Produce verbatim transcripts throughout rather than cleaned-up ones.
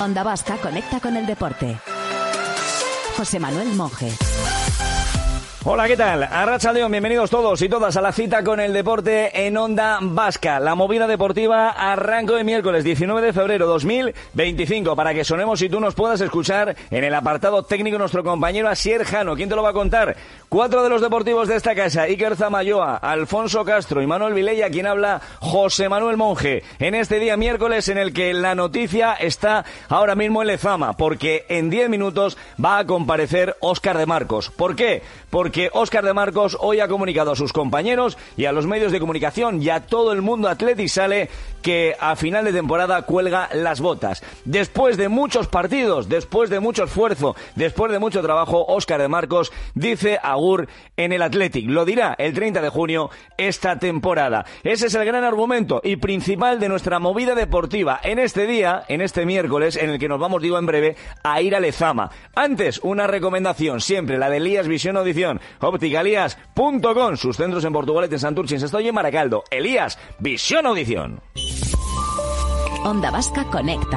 Onda Vasca conecta con el deporte. José Manuel Monge. Hola, ¿qué tal? Arratsaldeon, bienvenidos todos y todas a la cita con el deporte en Onda Vasca. La movida deportiva arrancó el miércoles diecinueve de febrero dos mil veinticinco para que sonemos y tú nos puedas escuchar en el apartado técnico nuestro compañero Asier Jano. ¿Quién te lo va a contar? Cuatro de los deportivos de esta casa, Iker Zamayoa, Alfonso Castro y Manuel Vilella, quien habla José Manuel Monge. En este día miércoles en el que la noticia está ahora mismo en Lezama, porque en diez minutos va a comparecer Óscar de Marcos. ¿Por qué? Porque que Óscar de Marcos hoy ha comunicado a sus compañeros y a los medios de comunicación y a todo el mundo atleti sale que a final de temporada cuelga las botas. Después de muchos partidos, después de mucho esfuerzo, después de mucho trabajo, Óscar de Marcos dice agur en el Athletic. Lo dirá el treinta de junio esta temporada. Ese es el gran argumento y principal de nuestra movida deportiva en este día, en este miércoles, en el que nos vamos, digo en breve, a ir a Lezama. Antes, una recomendación, siempre la de Elías Visión Audición. Óptica Elías punto com, sus centros en Portugalete, en Santurce, en Sestoy y en Maracaldo. Elías, Visión Audición. Onda Vasca conecta.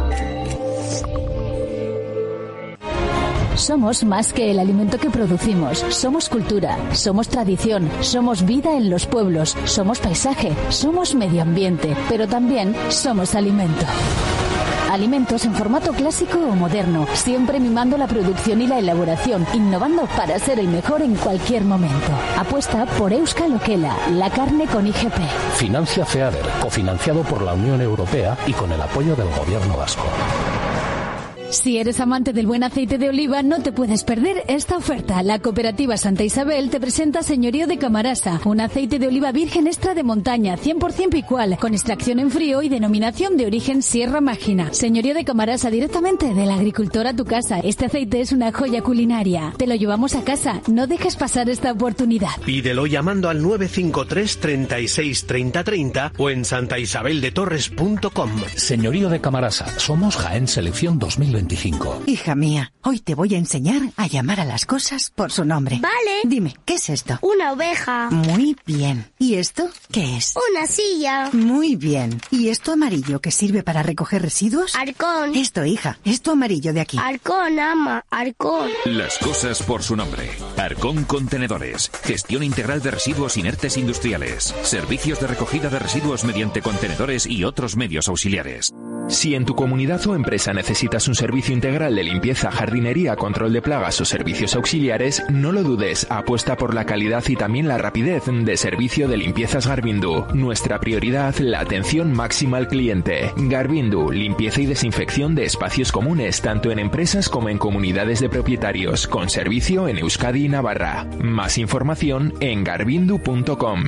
Somos más que el alimento que producimos. Somos cultura, somos tradición, somos vida en los pueblos, somos paisaje, somos medio ambiente, pero también somos alimento. Alimentos en formato clásico o moderno, siempre mimando la producción y la elaboración, innovando para ser el mejor en cualquier momento. Apuesta por Euskal Okela, la carne con I G P. Financia FEADER, cofinanciado por la Unión Europea y con el apoyo del Gobierno vasco. Si eres amante del buen aceite de oliva, no te puedes perder esta oferta. La Cooperativa Santa Isabel te presenta Señorío de Camarasa, un aceite de oliva virgen extra de montaña, cien por ciento picual, con extracción en frío y denominación de origen Sierra Mágina. Señorío de Camarasa, directamente del agricultor a tu casa. Este aceite es una joya culinaria. Te lo llevamos a casa. No dejes pasar esta oportunidad. Pídelo llamando al nueve cinco tres, treinta y seis, treinta, treinta o en santa isabel de torres punto com. Señorío de Camarasa, somos Jaén Selección dos mil veinticinco. Hija mía, hoy te voy a enseñar a llamar a las cosas por su nombre. Vale. Dime, ¿qué es esto? Una oveja. Muy bien. ¿Y esto qué es? Una silla. Muy bien. ¿Y esto amarillo que sirve para recoger residuos? Arcón. Esto, hija, esto amarillo de aquí. Arcón, ama, Arcón. Las cosas por su nombre. Arcón Contenedores. Gestión integral de residuos inertes industriales. Servicios de recogida de residuos mediante contenedores y otros medios auxiliares. Si en tu comunidad o empresa necesitas un servicio integral de limpieza, jardinería, control de plagas o servicios auxiliares, no lo dudes, apuesta por la calidad y también la rapidez de servicio de limpiezas Garbindu. Nuestra prioridad, la atención máxima al cliente. Garbindu, limpieza y desinfección de espacios comunes, tanto en empresas como en comunidades de propietarios, con servicio en Euskadi y Navarra. Más información en garbindu punto com.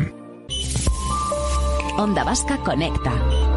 Onda Vasca conecta.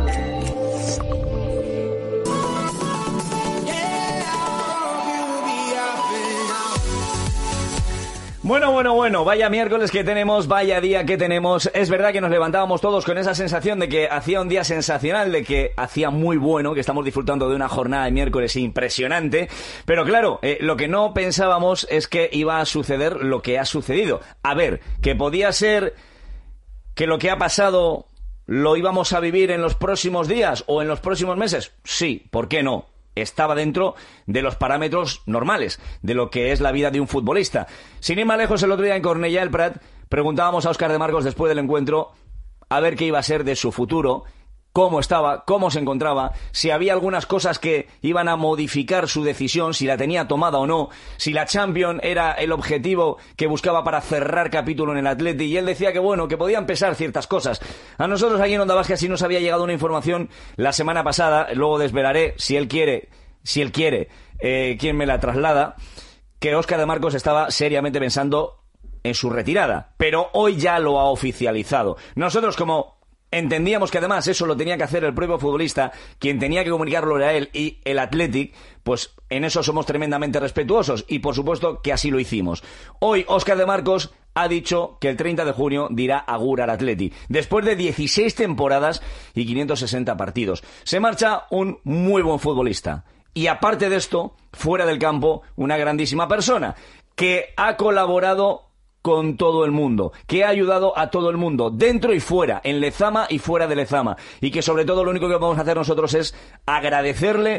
Bueno, bueno, bueno, vaya miércoles que tenemos, vaya día que tenemos. Es verdad que nos levantábamos todos con esa sensación de que hacía un día sensacional, de que hacía muy bueno, que estamos disfrutando de una jornada de miércoles impresionante. Pero claro, eh, lo que no pensábamos es que iba a suceder lo que ha sucedido. A ver, que podía ser que lo que ha pasado lo íbamos a vivir en los próximos días o en los próximos meses. Sí, ¿por qué no? Estaba dentro de los parámetros normales de lo que es la vida de un futbolista. Sin ir más lejos, el otro día en Cornellà del Prat preguntábamos a Óscar de Marcos después del encuentro a ver qué iba a ser de su futuro, cómo estaba, cómo se encontraba, si había algunas cosas que iban a modificar su decisión, si la tenía tomada o no, si la Champions era el objetivo que buscaba para cerrar capítulo en el Atleti, y él decía que bueno, que podían pesar ciertas cosas. A nosotros aquí en Onda Vasca sí nos había llegado una información la semana pasada, luego desvelaré, si él quiere, si él quiere, eh, quién me la traslada, que Óscar de Marcos estaba seriamente pensando en su retirada, pero hoy ya lo ha oficializado. Nosotros, como entendíamos que además eso lo tenía que hacer el propio futbolista, quien tenía que comunicarlo era él y el Athletic, pues en eso somos tremendamente respetuosos y por supuesto que así lo hicimos. Hoy Óscar de Marcos ha dicho que el treinta de junio dirá agur al Athletic, después de dieciséis temporadas y quinientos sesenta partidos. Se marcha un muy buen futbolista y aparte de esto, fuera del campo, una grandísima persona que ha colaborado con todo el mundo, que ha ayudado a todo el mundo, dentro y fuera, en Lezama y fuera de Lezama, y que sobre todo lo único que podemos hacer nosotros es agradecerle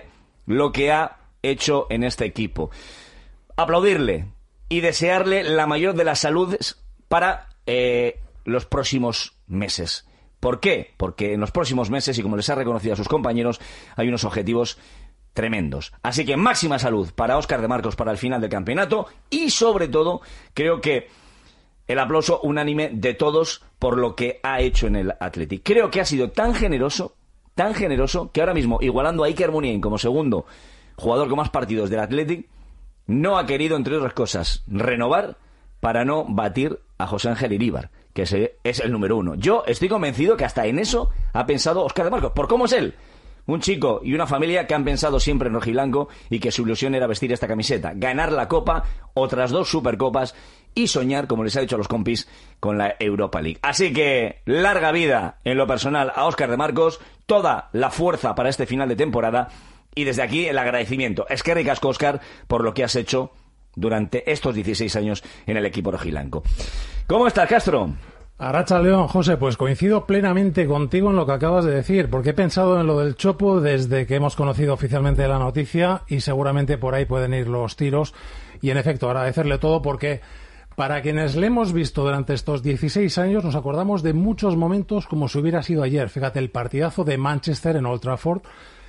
lo que ha hecho en este equipo. Aplaudirle y desearle la mayor de las saludes para eh, los próximos meses. ¿Por qué? Porque en los próximos meses, y como les ha reconocido a sus compañeros, hay unos objetivos tremendos. Así que máxima salud para Óscar de Marcos para el final del campeonato y, sobre todo, creo que el aplauso unánime de todos por lo que ha hecho en el Athletic. Creo que ha sido tan generoso, tan generoso, que ahora mismo, igualando a Iker Muniain como segundo jugador con más partidos del Athletic, no ha querido, entre otras cosas, renovar para no batir a José Ángel Iríbar, que es el número uno. Yo estoy convencido que hasta en eso ha pensado Óscar de Marcos, por cómo es él. Un chico y una familia que han pensado siempre en rojiblanco y que su ilusión era vestir esta camiseta, ganar la Copa, otras dos Supercopas y soñar, como les ha dicho a los compis, con la Europa League. Así que larga vida en lo personal a Óscar de Marcos, toda la fuerza para este final de temporada y desde aquí el agradecimiento. Eskerrik asko, Óscar, por lo que has hecho durante estos dieciséis años en el equipo rojiblanco. ¿Cómo estás, Castro? Arratsaldeon, José, pues coincido plenamente contigo en lo que acabas de decir, porque he pensado en lo del Chopo desde que hemos conocido oficialmente la noticia y seguramente por ahí pueden ir los tiros. Y en efecto, agradecerle todo porque para quienes le hemos visto durante estos dieciséis años nos acordamos de muchos momentos como si hubiera sido ayer. Fíjate, el partidazo de Manchester en Old Trafford,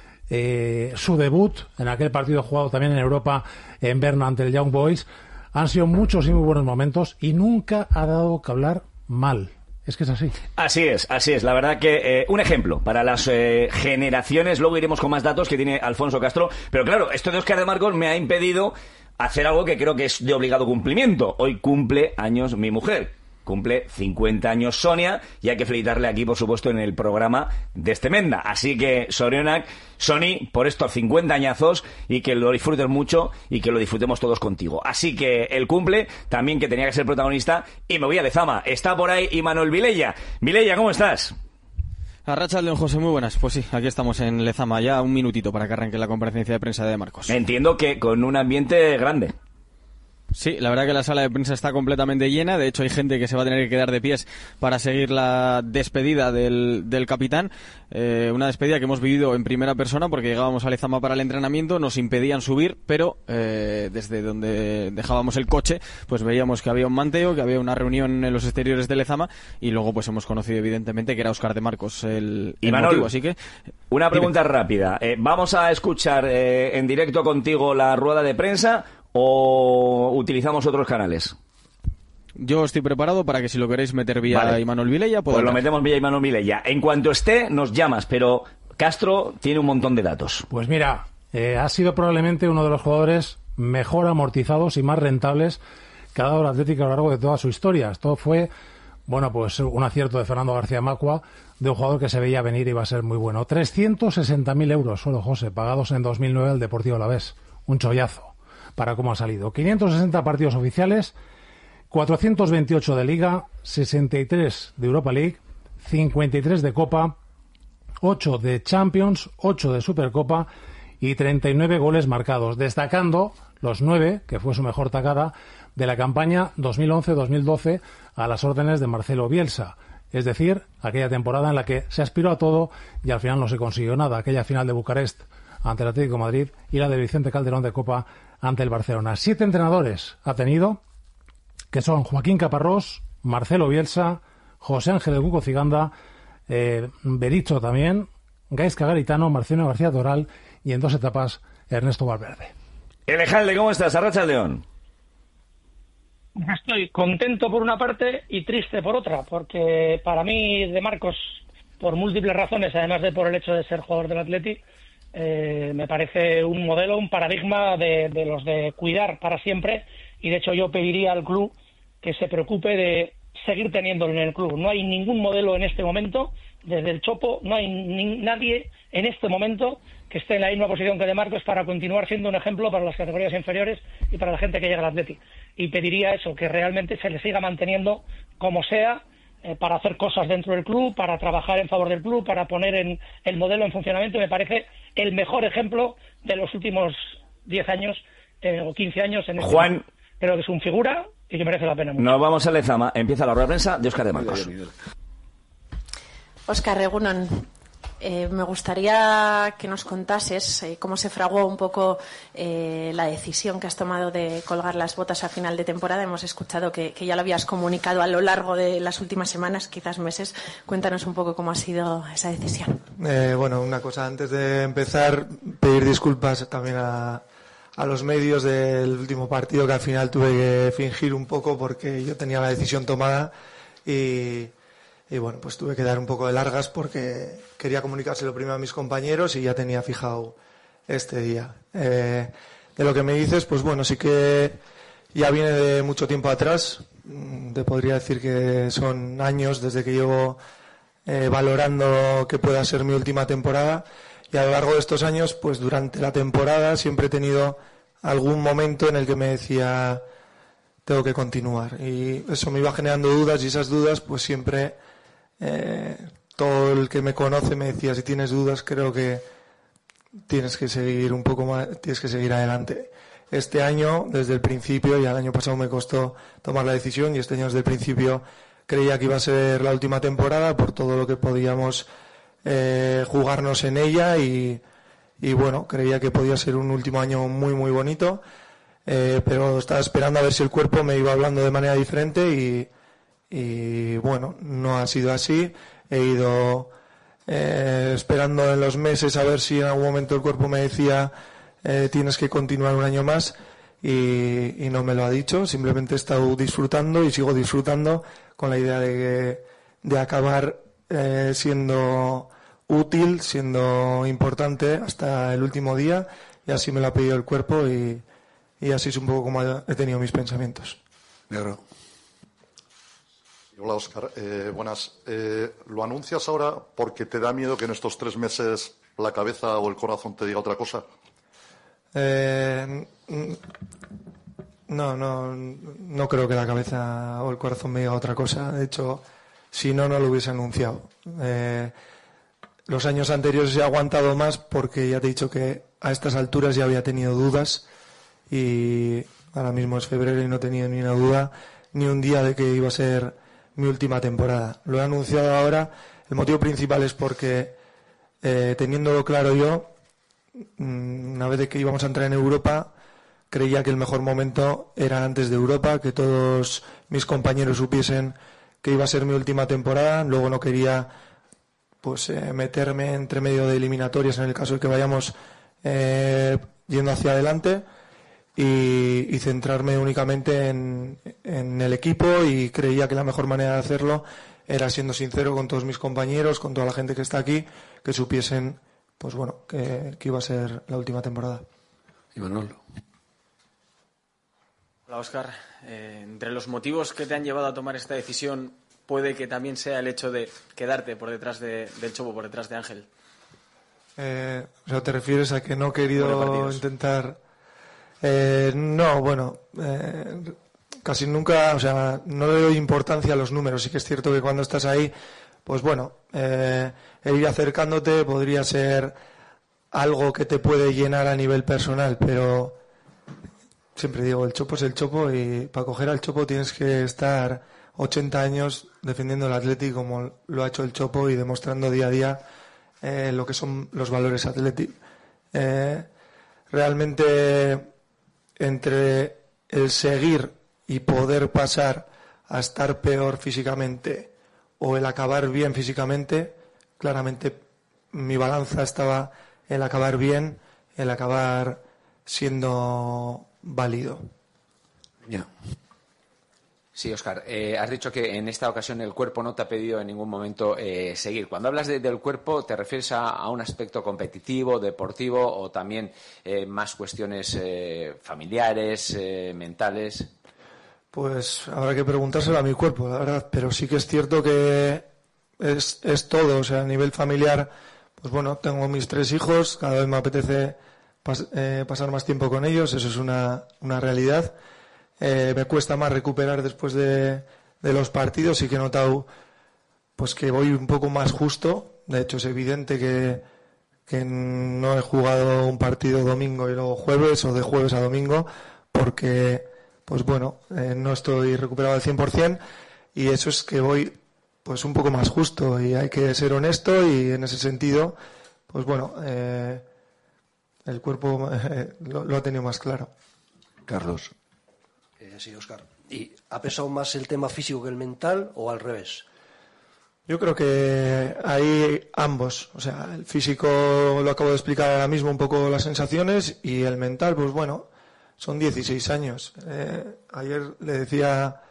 eh, su debut en aquel partido jugado también en Europa en Berna ante el Young Boys. Han sido muchos y muy buenos momentos y nunca ha dado que hablar mal. Es que es así. Así es, así es. La verdad que eh, un ejemplo para las eh, generaciones. Luego iremos con más datos que tiene Alfonso Castro. Pero claro, esto de Óscar de Marcos me ha impedido hacer algo que creo que es de obligado cumplimiento. Hoy cumple años mi mujer. Cumple cincuenta años Sonia y hay que felicitarle aquí, por supuesto, en el programa de este Menda. Así que, Sorionak, Sony, por estos cincuenta añazos y que lo disfrutes mucho y que lo disfrutemos todos contigo. Así que el cumple también que tenía que ser protagonista y me voy a Lezama. Está por ahí Imanol Vilella. Vilella, ¿cómo estás? Arratsaldeon, José, muy buenas. Pues sí, aquí estamos en Lezama, ya un minutito para que arranque la comparecencia de prensa de Marcos. Entiendo que con un ambiente grande. Sí, la verdad que la sala de prensa está completamente llena. De hecho, hay gente que se va a tener que quedar de pies para seguir la despedida del, del capitán. Eh, una despedida que hemos vivido en primera persona porque llegábamos a Lezama para el entrenamiento, nos impedían subir, pero eh, desde donde dejábamos el coche, pues veíamos que había un manteo, que había una reunión en los exteriores de Lezama y luego pues hemos conocido evidentemente que era Óscar de Marcos el, el Imanol, motivo. Así que una pregunta dime. rápida. Eh, ¿Vamos a escuchar eh, en directo contigo la rueda de prensa o utilizamos otros canales? Yo estoy preparado para que si lo queréis meter vía vale. Imanol Vilella, pues lo metemos vía Imanol Vilella. En cuanto esté, nos llamas, pero Castro tiene un montón de datos. Pues mira, eh, ha sido probablemente uno de los jugadores mejor amortizados y más rentables que ha dado el Atlético a lo largo de toda su historia. Esto fue, bueno, pues un acierto de Fernando García Macua, de un jugador que se veía venir y iba a ser muy bueno. trescientos sesenta mil euros solo, José, pagados en dos mil nueve al Deportivo Alavés. Un chollazo para cómo ha salido. quinientos sesenta partidos oficiales, cuatrocientos veintiocho de Liga, sesenta y tres de Europa League, cincuenta y tres de Copa, ocho de Champions, ocho de Supercopa y treinta y nueve goles marcados, destacando los nueve, que fue su mejor tacada, de la campaña dos mil once dos mil doce a las órdenes de Marcelo Bielsa. Es decir, aquella temporada en la que se aspiró a todo y al final no se consiguió nada. Aquella final de Bucarest ante el Atlético de Madrid y la de Vicente Calderón de Copa ante el Barcelona. Siete entrenadores ha tenido, que son Joaquín Caparrós, Marcelo Bielsa, José Ángel del Cuco Ciganda, eh, Berizzo también, Gaizka Garitano, Marcelino García Toral y en dos etapas Ernesto Valverde. Elejalde, ¿cómo estás? Arratsaldeon. Estoy contento por una parte y triste por otra, porque para mí de Marcos, por múltiples razones, además de por el hecho de ser jugador del Athletic, Eh, me parece un modelo, un paradigma de, de los de cuidar para siempre, y de hecho yo pediría al club que se preocupe de seguir teniéndolo en el club. No hay ningún modelo en este momento, desde el Chopo, no hay ni, nadie en este momento que esté en la misma posición que De Marcos para continuar siendo un ejemplo para las categorías inferiores y para la gente que llega al Athletic. Y pediría eso, que realmente se le siga manteniendo como sea, Eh, para hacer cosas dentro del club, para trabajar en favor del club, para poner en el modelo en funcionamiento. Me parece el mejor ejemplo de los últimos diez años eh, o quince años en este Juan, club. Creo que es un figura y que merece la pena mucho. Nos vamos a Lezama. Empieza la rueda de prensa de Óscar de Marcos. Óscar Egunon, Eh, me gustaría que nos contases eh, cómo se fraguó un poco eh, la decisión que has tomado de colgar las botas a final de temporada. Hemos escuchado que, que ya lo habías comunicado a lo largo de las últimas semanas, quizás meses. Cuéntanos un poco cómo ha sido esa decisión. Eh, bueno, una cosa, antes de empezar, pedir disculpas también a, a los medios del último partido, que al final tuve que fingir un poco porque yo tenía la decisión tomada y... Y bueno, pues tuve que dar un poco de largas porque quería comunicárselo primero a mis compañeros y ya tenía fijado este día. Eh, de lo que me dices, pues bueno, sí que ya viene de mucho tiempo atrás. Te podría decir que son años desde que llevo eh, valorando que pueda ser mi última temporada. Y a lo largo de estos años, pues durante la temporada siempre he tenido algún momento en el que me decía tengo que continuar. Y eso me iba generando dudas y esas dudas pues siempre... Eh, todo el que me conoce me decía si tienes dudas creo que tienes que seguir un poco más, tienes que seguir adelante. Este año desde el principio, y el año pasado me costó tomar la decisión, y este año desde el principio creía que iba a ser la última temporada por todo lo que podíamos eh, jugarnos en ella y, y bueno, creía que podía ser un último año muy muy bonito, eh, pero estaba esperando a ver si el cuerpo me iba hablando de manera diferente y Y bueno, no ha sido así. He ido eh, esperando en los meses a ver si en algún momento el cuerpo me decía eh, tienes que continuar un año más y, y no me lo ha dicho. Simplemente he estado disfrutando y sigo disfrutando con la idea de, que, de acabar eh, siendo útil, siendo importante hasta el último día, y así me lo ha pedido el cuerpo y, y así es un poco como he tenido mis pensamientos. Negro. Hola, Óscar. Eh, buenas. Eh, ¿Lo anuncias ahora porque te da miedo que en estos tres meses la cabeza o el corazón te diga otra cosa? Eh, no, no, no creo que la cabeza o el corazón me diga otra cosa. De hecho, si no, no lo hubiese anunciado. Eh, los años anteriores he aguantado más porque ya te he dicho que a estas alturas ya había tenido dudas y ahora mismo es febrero y no he tenido ni una duda ni un día de que iba a ser mi última temporada. Lo he anunciado ahora. El motivo principal es porque eh, teniéndolo claro yo, una vez de que íbamos a entrar en Europa, creía que el mejor momento era antes de Europa, que todos mis compañeros supiesen que iba a ser mi última temporada. Luego no quería pues eh, meterme entre medio de eliminatorias en el caso de que vayamos eh, yendo hacia adelante. Y, y centrarme únicamente en, en el equipo, y creía que la mejor manera de hacerlo era siendo sincero con todos mis compañeros, con toda la gente que está aquí, que supiesen pues bueno que, que iba a ser la última temporada. Y Manuel. Hola, Óscar. Eh, entre los motivos que te han llevado a tomar esta decisión puede que también sea el hecho de quedarte por detrás de, del Chopo, por detrás de Ángel. Eh, o sea, ¿te refieres a que no he querido intentar...? Eh, no, bueno, eh, casi nunca, o sea, no le doy importancia a los números. Sí que es cierto que cuando estás ahí, pues bueno, eh, el ir acercándote podría ser algo que te puede llenar a nivel personal, pero siempre digo, el Chopo es el Chopo, y para coger al Chopo tienes que estar ochenta años defendiendo el Athletic como lo ha hecho el Chopo y demostrando día a día eh, lo que son los valores Athletic. Eh, realmente... entre el seguir y poder pasar a estar peor físicamente o el acabar bien físicamente, claramente mi balanza estaba el acabar bien, el acabar siendo válido. Ya. Sí, Óscar, eh, has dicho que en esta ocasión el cuerpo no te ha pedido en ningún momento eh, seguir. Cuando hablas de, del cuerpo, ¿te refieres a, a un aspecto competitivo, deportivo, o también eh, más cuestiones eh, familiares, eh, mentales? Pues habrá que preguntárselo a mi cuerpo, la verdad, pero sí que es cierto que es, es todo. O sea, a nivel familiar, pues bueno, tengo mis tres hijos, cada vez me apetece pas, eh, pasar más tiempo con ellos, eso es una, una realidad. Eh, me cuesta más recuperar después de, de los partidos, y que he notado pues que voy un poco más justo. De hecho, es evidente que, que no he jugado un partido domingo y luego jueves, o de jueves a domingo, porque pues bueno, eh, no estoy recuperado al cien por ciento, y eso es que voy pues un poco más justo, y hay que ser honesto, y en ese sentido, pues bueno, eh, el cuerpo eh, lo, lo ha tenido más claro. Carlos. Eh, sí, Óscar. ¿Y ha pesado más el tema físico que el mental o al revés? Yo creo que hay ambos. O sea, el físico lo acabo de explicar ahora mismo, un poco las sensaciones, y el mental, pues bueno, son dieciséis años. Eh, ayer le decía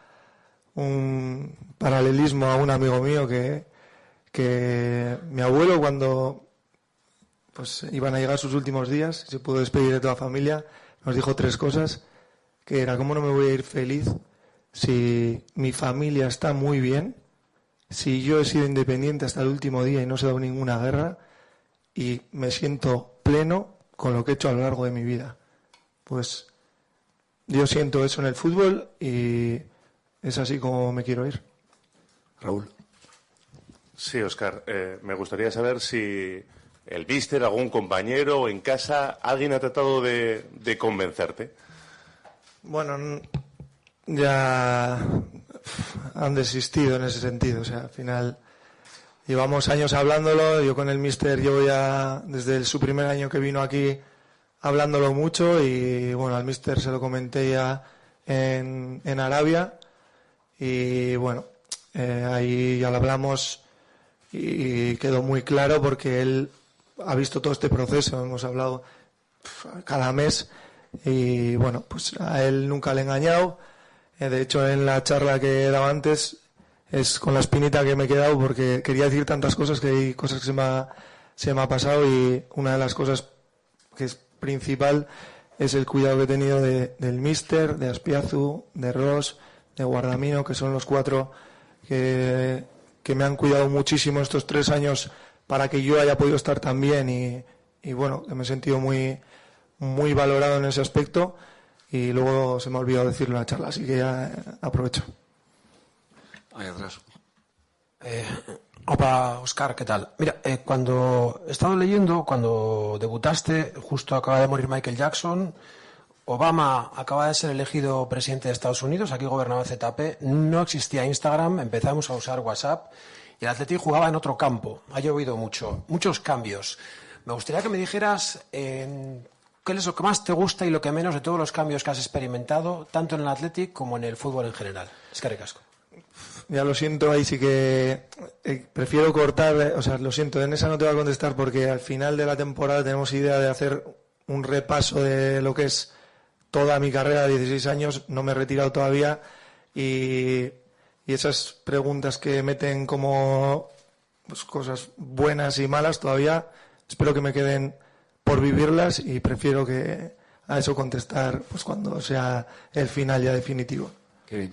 un paralelismo a un amigo mío que, que mi abuelo, cuando pues iban a llegar sus últimos días, se pudo despedir de toda la familia, nos dijo tres cosas, que era: ¿cómo no me voy a ir feliz si mi familia está muy bien, si yo he sido independiente hasta el último día y no se ha dado ninguna guerra, y me siento pleno con lo que he hecho a lo largo de mi vida? Pues yo siento eso en el fútbol y es así como me quiero ir. Raúl. Sí, Óscar, eh, me gustaría saber si el míster, algún compañero o en casa, alguien ha tratado de, de convencerte. Bueno, ya han desistido en ese sentido. O sea, al final llevamos años hablándolo. Yo con el míster llevo ya desde su primer año que vino aquí hablándolo mucho, y bueno, al míster se lo comenté ya en, en Arabia, y bueno, eh, ahí ya lo hablamos y quedó muy claro, porque él ha visto todo este proceso, hemos hablado cada mes, y bueno, pues a él nunca le he engañado. Eh, de hecho, en la charla que he dado antes es con la espinita que me he quedado, porque quería decir tantas cosas que hay cosas que se me ha, se me ha pasado, y una de las cosas que es principal es el cuidado que he tenido de, del míster, de Aspiazu, de Ross, de Guardamino, que son los cuatro que, que me han cuidado muchísimo estos tres años para que yo haya podido estar tan bien, y, y bueno, que me he sentido muy, muy valorado en ese aspecto, y luego se me ha olvidado decirlo en la charla, así que ya aprovecho. Ahí atrás. Eh, opa, Óscar, ¿qué tal? Mira, eh, cuando he estado leyendo, cuando debutaste, justo acaba de morir Michael Jackson, Obama acaba de ser elegido presidente de Estados Unidos, aquí gobernaba Z P, no existía Instagram, empezamos a usar WhatsApp, y el Athletic jugaba en otro campo. Ha llovido mucho, muchos cambios. Me gustaría que me dijeras eh, qué es lo que más te gusta y lo que menos de todos los cambios que has experimentado, tanto en el Athletic como en el fútbol en general. Eskerrik asko. Ya lo siento, ahí sí que eh, prefiero cortar, eh, o sea, lo siento, en esa no te voy a contestar, porque al final de la temporada tenemos idea de hacer un repaso de lo que es toda mi carrera de dieciséis años, no me he retirado todavía, y, y esas preguntas que meten como pues, cosas buenas y malas todavía, espero que me queden por vivirlas, y prefiero que a eso contestar pues cuando sea el final ya definitivo. Kevin.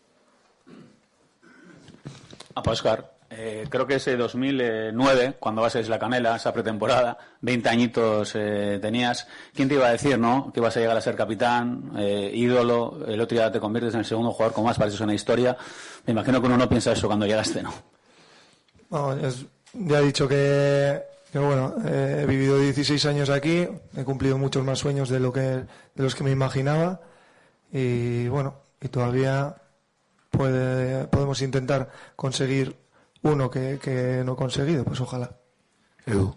Ah, pues Óscar, eh, creo que ese dos mil nueve, cuando vas a Isla Canela, esa pretemporada, veinte añitos eh, tenías. ¿Quién te iba a decir, no? Que ibas a llegar a ser capitán, eh, ídolo, el otro día te conviertes en el segundo jugador con más partidos en la historia. Me imagino que uno no piensa eso cuando llegaste, ¿no? No, es, ya he dicho que, que bueno, eh, he vivido dieciséis años aquí, he cumplido muchos más sueños de lo que de los que me imaginaba, y bueno, y todavía puede, podemos intentar conseguir uno que, que no he conseguido, pues ojalá. Edu.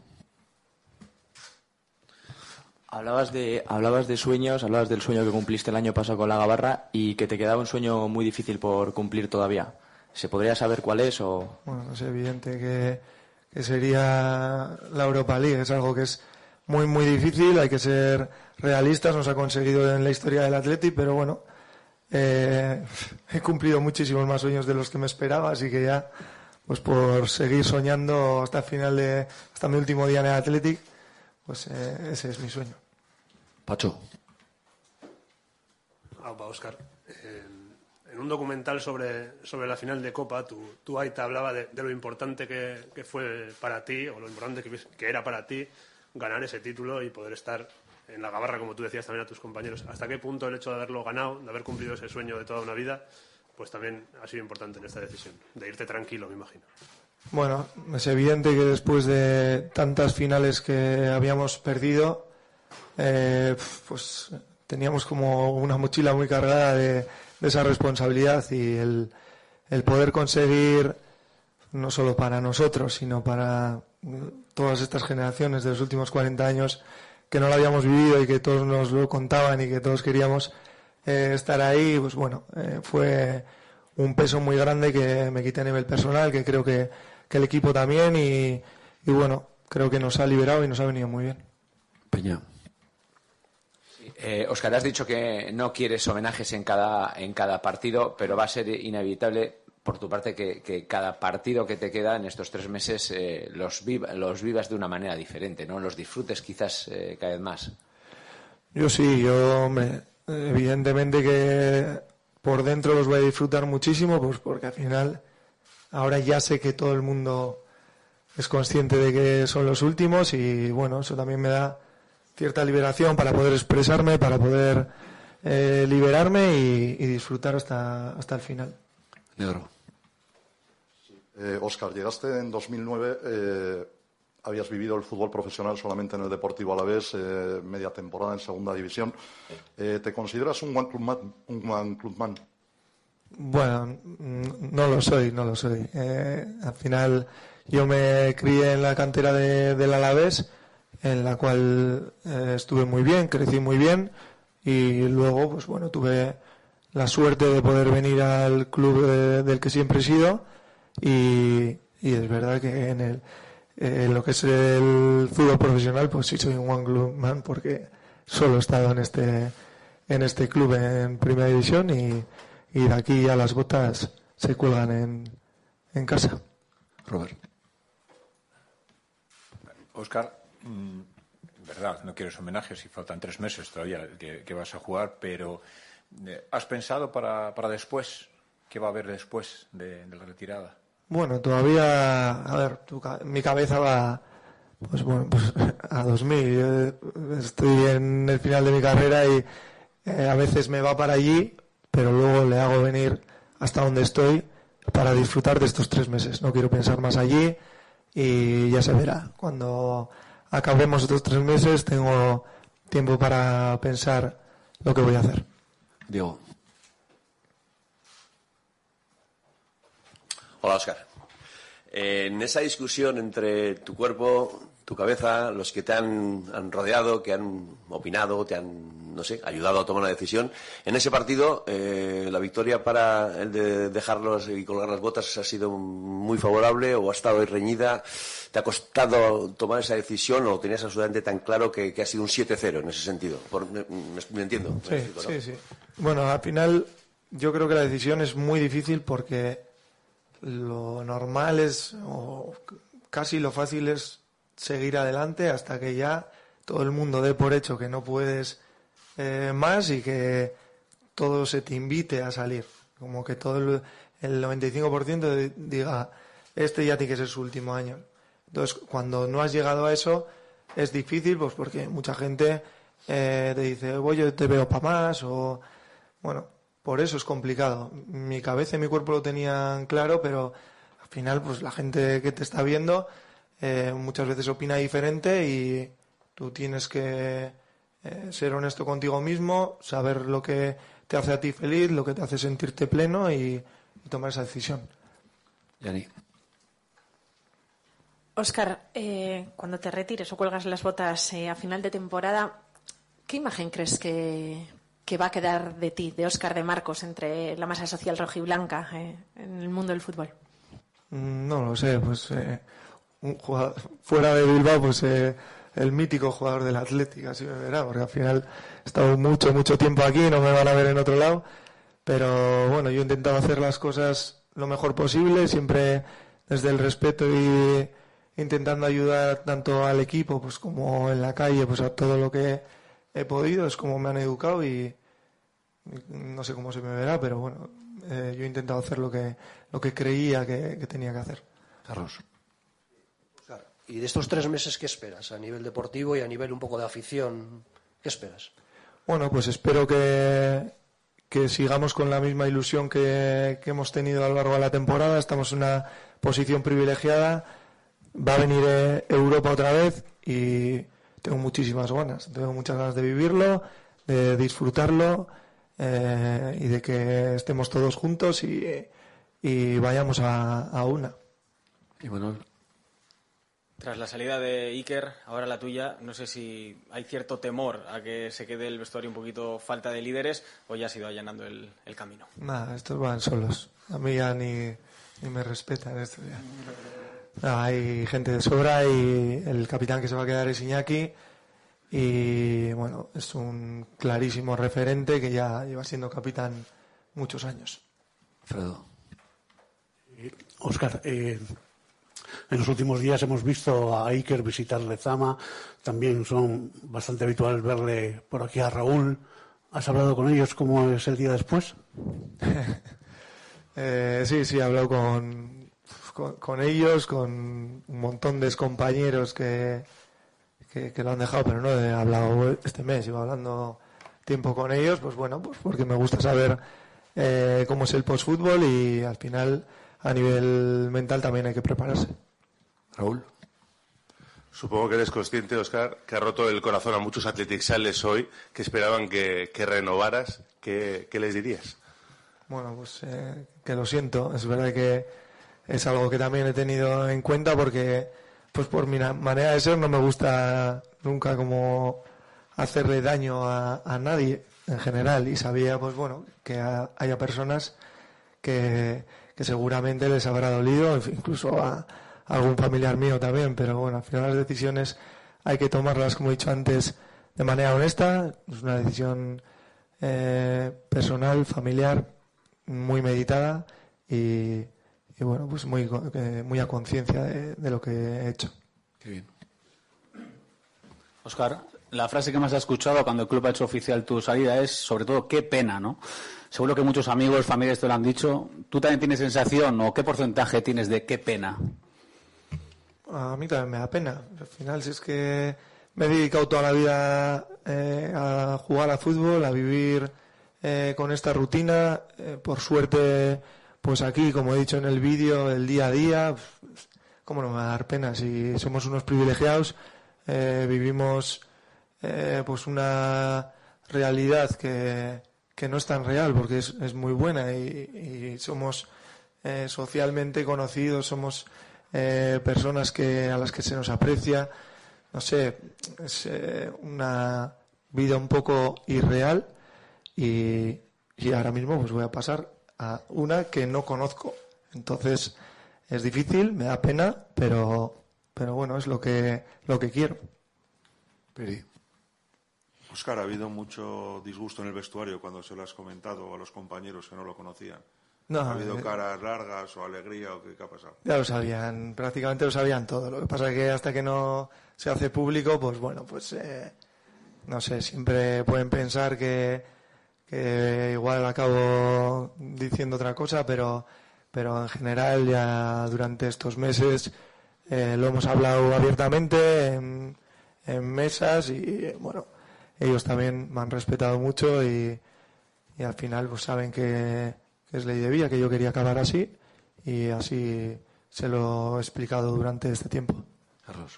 Hablabas de, hablabas de sueños, hablabas del sueño que cumpliste el año pasado con la Gabarra, y que te quedaba un sueño muy difícil por cumplir todavía. ¿Se podría saber cuál es? O... Bueno, es evidente que, que sería la Europa League. Es algo que es muy, muy difícil, hay que ser realistas, no se ha conseguido en la historia del Athletic, pero bueno, eh, he cumplido muchísimos más sueños de los que me esperaba, así que ya, pues por seguir soñando hasta el final de, hasta mi último día en el Athletic, pues eh, ese es mi sueño. Pacho. Aupa, Óscar. Eh, en un documental sobre, sobre la final de Copa, tú, tú ahí te hablaba de, de lo importante que, que fue para ti, o lo importante que, que era para ti ganar ese título y poder estar en la Gabarra, como tú decías también a tus compañeros. ¿Hasta qué punto el hecho de haberlo ganado, de haber cumplido ese sueño de toda una vida, pues también ha sido importante en esta decisión? De irte tranquilo, me imagino. Bueno, es evidente que después de tantas finales que habíamos perdido, eh, pues teníamos como una mochila muy cargada de, de esa responsabilidad, y el, el poder conseguir no solo para nosotros, sino para todas estas generaciones de los últimos cuarenta años que no lo habíamos vivido y que todos nos lo contaban y que todos queríamos eh, estar ahí, pues bueno, eh, fue un peso muy grande que me quité a nivel personal, que creo que, que el equipo también, y, y bueno, creo que nos ha liberado y nos ha venido muy bien. Peña. Eh, Óscar, has dicho que no quieres homenajes en cada, en cada partido, pero va a ser inevitable por tu parte que, que cada partido que te queda en estos tres meses eh, los, viva, los vivas de una manera diferente, ¿no? Los disfrutes quizás eh, cada vez más. Yo sí, yo, hombre, evidentemente que por dentro los voy a disfrutar muchísimo, pues porque al final ahora ya sé que todo el mundo es consciente de que son los últimos, y bueno, eso también me da cierta liberación para poder expresarme, para poder eh, liberarme y, y disfrutar hasta, hasta el final. Negro. Eh, Óscar, llegaste en dos mil nueve, eh, habías vivido el fútbol profesional solamente en el Deportivo Alavés, eh, media temporada en Segunda División. Eh, ¿Te consideras un one club man? Un one club man? Bueno, no lo soy, no lo soy. Eh, al final yo me crié en la cantera de, del Alavés, en la cual eh, estuve muy bien, crecí muy bien, y luego, pues bueno, tuve la suerte de poder venir al club de, del que siempre he sido, y, y es verdad que en, el, en lo que es el fútbol profesional, pues sí soy un one club man, porque solo he estado en este en este club en Primera División, y, y de aquí ya las botas se cuelgan en, en casa. Robert. Óscar, mmm, verdad, no quieres homenajes y faltan tres meses todavía que, que vas a jugar, pero eh, ¿has pensado para, para después? ¿Qué va a haber después de, de la retirada? Bueno, todavía, a ver, tu, mi cabeza va, pues bueno, pues a dos mil. Yo estoy en el final de mi carrera y eh, a veces me va para allí, pero luego le hago venir hasta donde estoy para disfrutar de estos tres meses. No quiero pensar más allí, y ya se verá. Cuando acabemos estos tres meses tengo tiempo para pensar lo que voy a hacer. Diego. Hola, Óscar. Eh, en esa discusión entre tu cuerpo, tu cabeza, los que te han, han rodeado, que han opinado, te han, no sé, ayudado a tomar una decisión, en ese partido eh, la victoria para el de dejarlos y colgar las botas ha sido muy favorable, o ha estado reñida. ¿Te ha costado tomar esa decisión, o lo tenías absolutamente tan claro que, que ha sido un siete cero en ese sentido? Por, me, me entiendo. Sí, me explico, ¿no? sí, sí. Bueno, al final yo creo que la decisión es muy difícil, porque lo normal es, o casi lo fácil es seguir adelante hasta que ya todo el mundo dé por hecho que no puedes eh, más, y que todo se te invite a salir. Como que todo el, el noventa y cinco por ciento diga, este ya tiene que ser su último año. Entonces, cuando no has llegado a eso, es difícil, pues porque mucha gente eh, te dice, oye, yo te veo para más, o bueno, por eso es complicado. Mi cabeza y mi cuerpo lo tenían claro, pero al final, pues la gente que te está viendo eh, muchas veces opina diferente, y tú tienes que eh, ser honesto contigo mismo, saber lo que te hace a ti feliz, lo que te hace sentirte pleno, y, y tomar esa decisión. Yani. Óscar, eh, cuando te retires o cuelgas las botas eh, a final de temporada, ¿qué imagen crees que, que va a quedar de ti, de Óscar de Marcos, entre la masa social rojiblanca eh, en el mundo del fútbol? No lo sé, pues eh, un jugador, fuera de Bilbao, pues eh, el mítico jugador del Athletic, así me verá, porque al final he estado mucho, mucho tiempo aquí, no me van a ver en otro lado, pero bueno, yo he intentado hacer las cosas lo mejor posible, siempre desde el respeto, y intentando ayudar tanto al equipo pues como en la calle, pues a todo lo que he podido, es como me han educado, y no sé cómo se me verá, pero bueno, eh, yo he intentado hacer lo que lo que creía que, que tenía que hacer. Carlos. Y de estos tres meses, ¿qué esperas a nivel deportivo y a nivel un poco de afición? ¿Qué esperas? Bueno, pues espero que, que sigamos con la misma ilusión que, que hemos tenido a lo largo de la temporada. Estamos en una posición privilegiada. Va a venir eh, Europa otra vez, y tengo muchísimas ganas. Tengo muchas ganas de vivirlo, de disfrutarlo, eh, y de que estemos todos juntos y, y vayamos a, a una. Y Manuel. Tras la salida de Iker, ahora la tuya, no sé si hay cierto temor a que se quede el vestuario un poquito falta de líderes o ya se ha ido allanando el, el camino. Nada, estos van solos. A mí ya ni, ni me respetan esto ya. No, hay gente de sobra y el capitán que se va a quedar es Iñaki y bueno, es un clarísimo referente que ya lleva siendo capitán muchos años. Fredo. Óscar, eh, en los últimos días hemos visto a Iker visitar Lezama, también son bastante habitual verle por aquí a Raúl. ¿Has hablado con ellos? ¿Cómo es el día después? eh, sí, sí, he hablado con, con, con ellos, con un montón de compañeros que, que, que lo han dejado, pero no he hablado este mes, iba hablando tiempo con ellos, pues bueno, pues porque me gusta saber eh, cómo es el postfútbol y al final a nivel mental también hay que prepararse. Raúl. Supongo que eres consciente, Óscar, que ha roto el corazón a muchos atletixales hoy que esperaban que, que renovaras. ¿Qué, qué les dirías? Bueno, pues eh, que lo siento. Es verdad que es algo que también he tenido en cuenta porque, pues por mi manera de ser, no me gusta nunca como hacerle daño a, a nadie en general. Y sabía, pues bueno, que a, haya personas que, que seguramente les habrá dolido, incluso a algún familiar mío también, pero bueno, al final las decisiones hay que tomarlas, como he dicho antes, de manera honesta. Es una decisión eh, personal, familiar, muy meditada y, y bueno, pues muy, eh, muy a conciencia de, de lo que he hecho. Qué bien. Óscar, la frase que más has escuchado cuando el club ha hecho oficial tu salida es, sobre todo, qué pena, ¿no? Seguro que muchos amigos, familiares te lo han dicho. ¿Tú también tienes sensación o qué porcentaje tienes de qué pena? A mí también me da pena. Al final, si es que me he dedicado toda la vida eh, a jugar a fútbol, a vivir eh, con esta rutina, eh, por suerte, pues aquí, como he dicho en el vídeo, el día a día, pues, ¿cómo no me va a dar pena? Si somos unos privilegiados, eh, vivimos eh, pues una realidad que, que no es tan real, porque es, es muy buena y, y somos eh, socialmente conocidos, somos Eh, personas que a las que se nos aprecia, no sé, es eh, una vida un poco irreal y, y ahora mismo pues voy a pasar a una que no conozco, entonces es difícil, me da pena, pero pero bueno, es lo que lo que quiero. Peri. Óscar, ha habido mucho disgusto en el vestuario cuando se lo has comentado a los compañeros que no lo conocían. No, ¿Ha habido eh, caras largas o alegría o qué, qué ha pasado? Ya lo sabían, prácticamente lo sabían todo. Lo que pasa es que hasta que no se hace público, pues bueno, pues eh, no sé, siempre pueden pensar que, que igual acabo diciendo otra cosa, pero, pero en general ya durante estos meses eh, lo hemos hablado abiertamente en, en mesas y bueno, ellos también me han respetado mucho y, y al final pues saben que que es ley de vida, que yo quería acabar así y así se lo he explicado durante este tiempo. Carlos.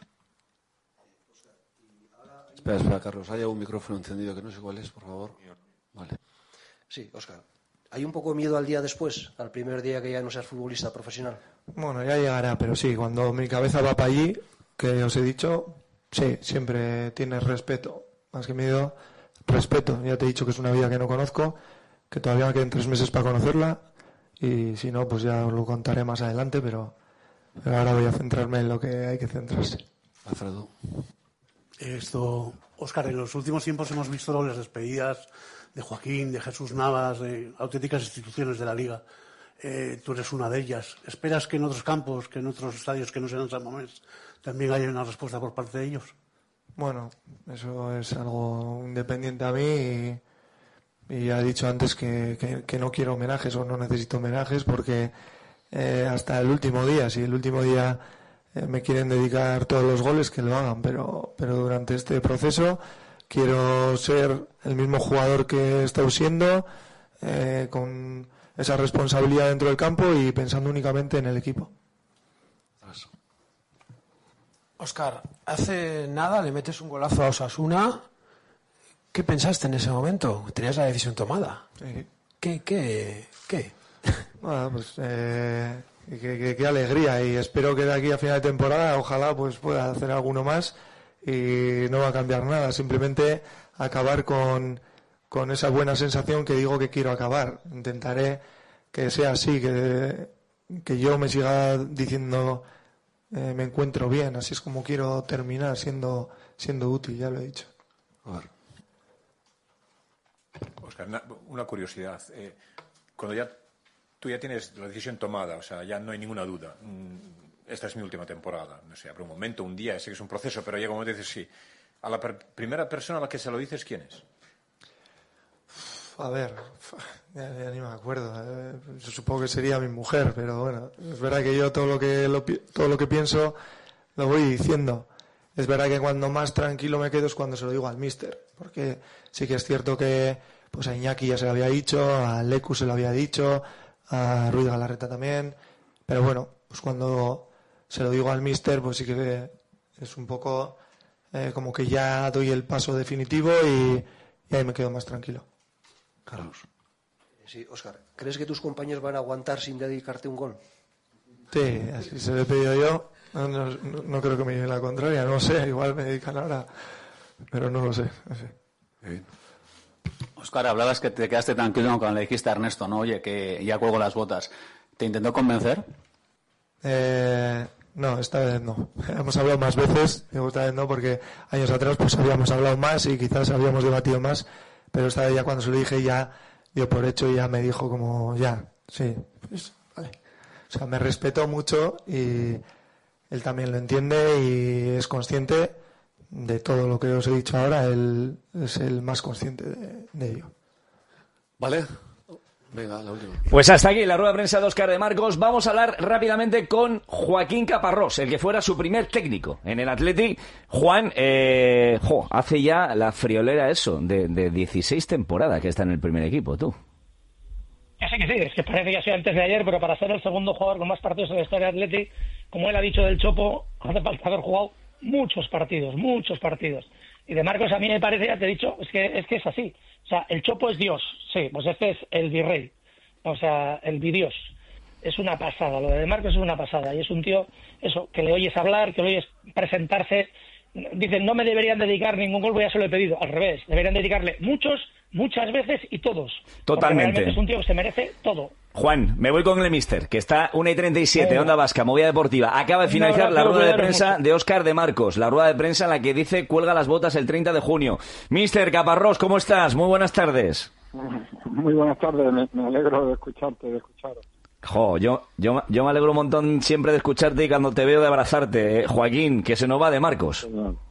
Espera, espera, Carlos. Hay un micrófono encendido que no sé cuál es, por favor. Vale. Sí, Óscar. ¿Hay un poco de miedo al día después, al primer día que ya no seas futbolista profesional? Bueno, ya llegará, pero sí, cuando mi cabeza va para allí, que os he dicho, sí, siempre tienes respeto. Más que miedo, respeto. Ya te he dicho que es una vida que no conozco, que todavía me quedan tres meses para conocerla y si no, pues ya os lo contaré más adelante, pero, pero ahora voy a centrarme en lo que hay que centrarse. Alfredo. Esto, Óscar, en los últimos tiempos hemos visto las despedidas de Joaquín, de Jesús Navas, de auténticas instituciones de la Liga. Eh, tú eres una de ellas. ¿Esperas que en otros campos, que en otros estadios que no sean San Mamés, también haya una respuesta por parte de ellos? Bueno, eso es algo independiente a mí y... Y ya he dicho antes que, que, que no quiero homenajes o no necesito homenajes porque eh, hasta el último día, si el último día eh, me quieren dedicar todos los goles, que lo hagan, pero, pero durante este proceso quiero ser el mismo jugador que he estado siendo, eh, con esa responsabilidad dentro del campo y pensando únicamente en el equipo. Óscar, hace nada le metes un golazo a Osasuna. ¿Qué pensaste en ese momento? Tenías la decisión tomada. Sí. ¿Qué? ¿Qué? ¿Qué? Bueno, pues eh, y qué, qué, qué alegría, y espero que de aquí a final de temporada ojalá pues pueda hacer alguno más y no va a cambiar nada, simplemente acabar con, con esa buena sensación que digo que quiero acabar. Intentaré que sea así, que, que yo me siga diciendo eh, me encuentro bien, así es como quiero terminar, siendo, siendo útil, ya lo he dicho. Óscar, una curiosidad. Eh, cuando ya tú ya tienes la decisión tomada, o sea, ya no hay ninguna duda. Esta es mi última temporada. No sé, habrá un momento, un día, sé que es un proceso, pero llega un momento y dices sí. A la per- primera persona a la que se lo dices, ¿quién es? A ver, ya, ya ni me acuerdo. Eh, yo supongo que sería mi mujer, pero bueno, es verdad que yo todo lo que lo, todo lo que pienso lo voy diciendo. Es verdad que cuando más tranquilo me quedo es cuando se lo digo al míster, porque sí que es cierto que pues a Iñaki ya se lo había dicho, a Lecu se lo había dicho, a Ruiz Galarreta también, pero bueno, pues cuando se lo digo al míster, pues sí que es un poco eh, como que ya doy el paso definitivo y, y ahí me quedo más tranquilo. Carlos. Sí, Óscar, ¿crees que tus compañeros van a aguantar sin dedicarte un gol? Sí, así se lo he pedido yo. No, no, no creo que me lleve la contraria, no sé, igual me dedican ahora, pero no lo sé. No sé. Bien. Óscar, hablabas que te quedaste tranquilo cuando le dijiste a Ernesto, ¿no? Oye, que ya cuelgo las botas. ¿Te intentó convencer? Eh, no, esta vez no. Hemos hablado más veces, digo, esta vez no, porque años atrás pues habíamos hablado más y quizás habíamos debatido más, pero esta vez ya cuando se lo dije ya dio por hecho y ya me dijo como, ya, sí, pues vale. O sea, me respetó mucho y él también lo entiende y es consciente de todo lo que os he dicho ahora, él es el más consciente de, de ello. Vale. Venga, la última. Pues hasta aquí la rueda de prensa de Óscar de Marcos. Vamos a hablar rápidamente con Joaquín Caparrós, el que fuera su primer técnico en el Athletic. Juan, eh, jo, hace ya la friolera eso, de, de dieciséis temporadas que está en el primer equipo, tú. Que sí, que sí, es que parece que ha sido antes de ayer, pero para ser el segundo jugador con más partidos en la historia de Athletic, como él ha dicho del Chopo, hace falta haber jugado muchos partidos, muchos partidos. Y de Marcos a mí me parece, ya te he dicho, es que es que es así. O sea, el Chopo es Dios, sí, pues este es el virrey, o sea, el bidios. Es una pasada, lo de Marcos es una pasada. Y es un tío, eso, que le oyes hablar, que le oyes presentarse. Dicen, no me deberían dedicar ningún gol, ya se lo he pedido. Al revés, deberían dedicarle muchos, muchas veces y todos. Totalmente. Porque realmente es un tío que se merece todo. Juan, me voy con el mister, que está una y treinta y siete, Onda Vasca, Movida Deportiva. Acaba de finalizar la rueda de prensa de Óscar de Marcos, la rueda de prensa en la que dice cuelga las botas el treinta de junio. mister Caparrós, ¿cómo estás? Muy buenas tardes. Muy buenas tardes, me, me alegro de escucharte, de escucharos. Jo, yo, yo, yo me alegro un montón siempre de escucharte y cuando te veo de abrazarte. Eh, Joaquín, que se nos va de Marcos.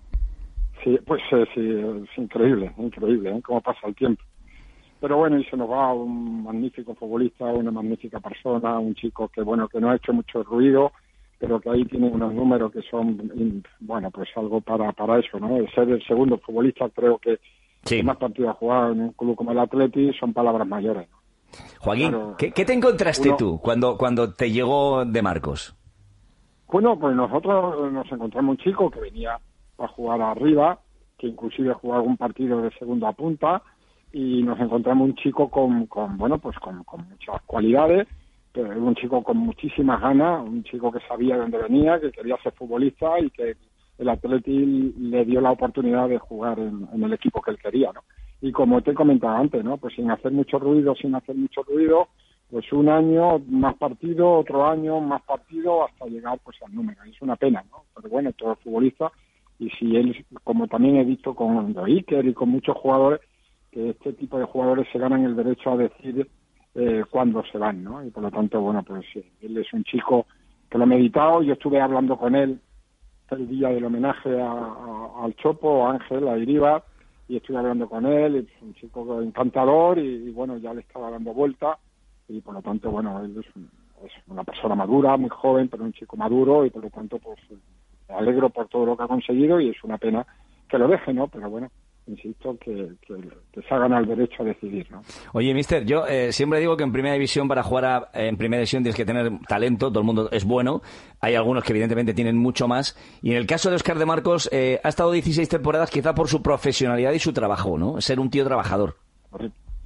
Sí, pues eh, sí, es increíble, increíble, ¿eh? Cómo pasa el tiempo. Pero bueno, y se nos va un magnífico futbolista, una magnífica persona, un chico que bueno que no ha hecho mucho ruido, pero que ahí tiene unos números que son, bueno, pues algo para para eso, ¿no? El ser el segundo futbolista, creo que, sí, que más partidos ha jugado en un club como el Athletic, son palabras mayores, ¿no? Joaquín, Claro, ¿qué, ¿qué te encontraste uno, tú cuando, cuando te llegó de Marcos? Bueno, pues nosotros nos encontramos un chico que venía a jugar arriba, que inclusive jugó algún partido de segunda punta, y nos encontramos un chico con, con bueno, pues con, con muchas cualidades, pero un chico con muchísimas ganas, un chico que sabía de dónde venía, que quería ser futbolista y que el Athletic le dio la oportunidad de jugar en, en el equipo que él quería, ¿no? Y como te he comentado antes, ¿no? Pues sin hacer mucho ruido, sin hacer mucho ruido, pues un año más partido, otro año más partido, hasta llegar pues al número. Es una pena, ¿no? Pero bueno, todo futbolista, y si él, como también he visto con Iker y con muchos jugadores, que este tipo de jugadores se ganan el derecho a decir eh, cuándo se van, ¿no? Y por lo tanto, bueno, pues eh, él es un chico que lo ha meditado. Yo estuve hablando con él el día del homenaje a, a, al Chopo, a Ángel, a Iribar, y estuve hablando con él, es un chico encantador y, y bueno, ya le estaba dando vuelta y por lo tanto, bueno, él es, un, es una persona madura, muy joven, pero un chico maduro y por lo tanto, pues me alegro por todo lo que ha conseguido y es una pena que lo deje, ¿no? Pero bueno, insisto, que, que, que se hagan el derecho a decidir, ¿no? Oye, mister, yo eh, siempre digo que en primera división, para jugar a, en primera división tienes que tener talento, todo el mundo es bueno, hay algunos que evidentemente tienen mucho más, y en el caso de Óscar de Marcos, eh, ha estado dieciséis temporadas quizá por su profesionalidad y su trabajo, ¿no? Ser un tío trabajador. Pues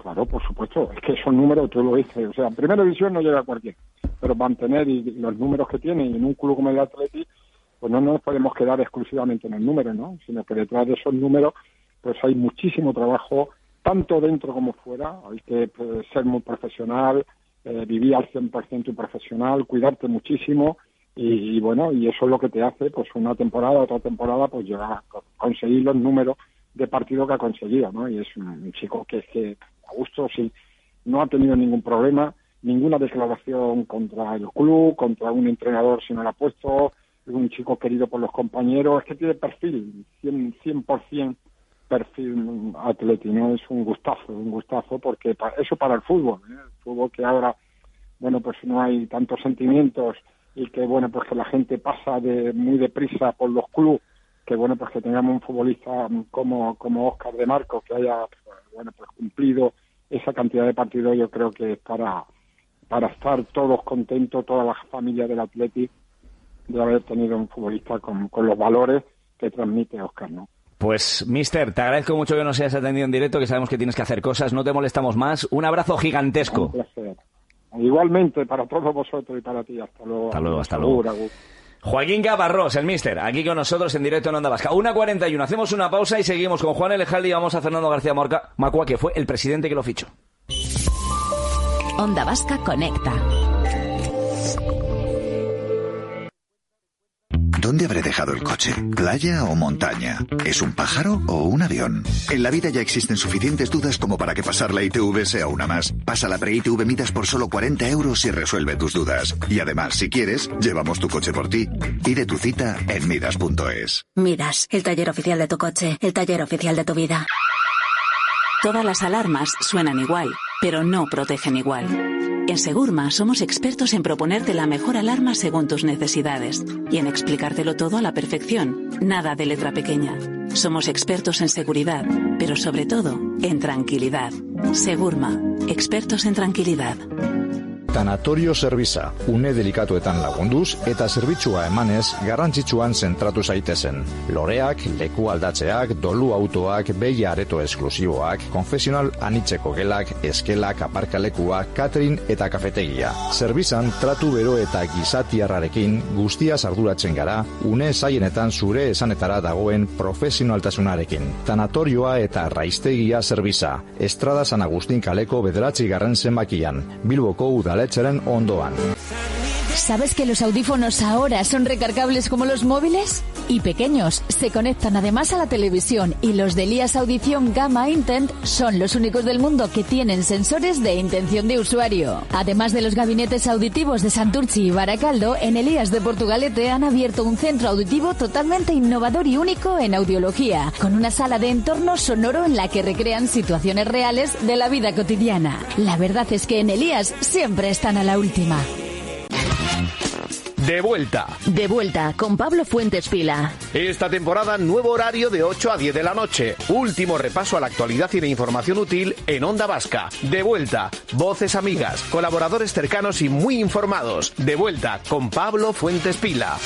claro, por supuesto. Es que esos números, tú lo dices, o sea, en primera división no llega a cualquiera, pero mantener y los números que tiene en un club como el Atleti, pues no nos podemos quedar exclusivamente en el número, ¿no? Sino que detrás de esos números, pues hay muchísimo trabajo, tanto dentro como fuera. Hay que pues, ser muy profesional, eh, vivir al cien por ciento profesional, cuidarte muchísimo y, y bueno, y eso es lo que te hace, pues una temporada, otra temporada, pues llegar a conseguir los números de partido que ha conseguido, ¿no? Y es un, un chico que es que a gusto, sí, no ha tenido ningún problema, ninguna declaración contra el club, contra un entrenador si no lo ha puesto, es un chico querido por los compañeros, es que tiene perfil, cien por ciento perfil Atleti, ¿no? Es un gustazo, un gustazo, porque pa, eso para el fútbol, ¿eh? El fútbol que ahora, bueno, pues no hay tantos sentimientos y que, bueno, pues que la gente pasa de muy deprisa por los clubes, que bueno, pues que tengamos un futbolista como como Óscar de Marcos que haya, bueno, pues cumplido esa cantidad de partidos, yo creo que es para para estar todos contentos, toda la familia del Atleti, de haber tenido un futbolista con, con los valores que transmite Óscar, ¿no? Pues, mister, te agradezco mucho que nos hayas atendido en directo, que sabemos que tienes que hacer cosas, no te molestamos más. Un abrazo gigantesco. Un placer. Igualmente, para todos vosotros y para ti. Hasta luego. Hasta luego, hasta luego. Joaquín Caparrós, el mister, aquí con nosotros en directo en Onda Vasca. una cuarenta y uno, hacemos una pausa y seguimos con Juan Elejalde y vamos a Fernando García Macua, que fue el presidente que lo fichó. Onda Vasca conecta. ¿Dónde habré dejado el coche? ¿Playa o montaña? ¿Es un pájaro o un avión? En la vida ya existen suficientes dudas como para que pasar la I T V sea una más. Pasa la pre-I T V Midas por solo cuarenta euros y resuelve tus dudas. Y además, si quieres, llevamos tu coche por ti. Pide tu cita en midas punto es. Midas, el taller oficial de tu coche, el taller oficial de tu vida. Todas las alarmas suenan igual, pero no protegen igual. En Segurma somos expertos en proponerte la mejor alarma según tus necesidades y en explicártelo todo a la perfección, nada de letra pequeña. Somos expertos en seguridad, pero sobre todo en tranquilidad. Segurma, expertos en tranquilidad. Tanatorio Servisa, une delikatuetan lagunduz eta zerbitzua emanez garrantzitsuan zentratu zaitezen. Loreak, leku aldatzeak, dolu autoak, beia areto esklusiboak, konfesional anitzeko gelak, eskelak, aparkalekuak, catering eta kafetegia. Zerbizan tratu bero eta gizatiarrarekin guztiaz arduratzen gara, une zaienetan zure esanetara dagoen profesionaltasunarekin. Tanatorioa eta raiztegia Servisa, Estrada San Agustín kaleko bederatzi garren zenbakian, Bilboko udal ondoan. ¿Sabes que los audífonos ahora son recargables como los móviles? Y pequeños, se conectan además a la televisión y los de Elías Audición Gamma Intent son los únicos del mundo que tienen sensores de intención de usuario. Además de los gabinetes auditivos de Santurchi y Baracaldo, en Elías de Portugalete han abierto un centro auditivo totalmente innovador y único en audiología, con una sala de entorno sonoro en la que recrean situaciones reales de la vida cotidiana. La verdad es que en Elías siempre están a la última. De vuelta. De vuelta con Pablo Fuentes Pila. Esta temporada nuevo horario de ocho a diez de la noche. Último repaso a la actualidad y la información útil en Onda Vasca. De vuelta. Voces amigas, colaboradores cercanos y muy informados. De vuelta con Pablo Fuentes Pila.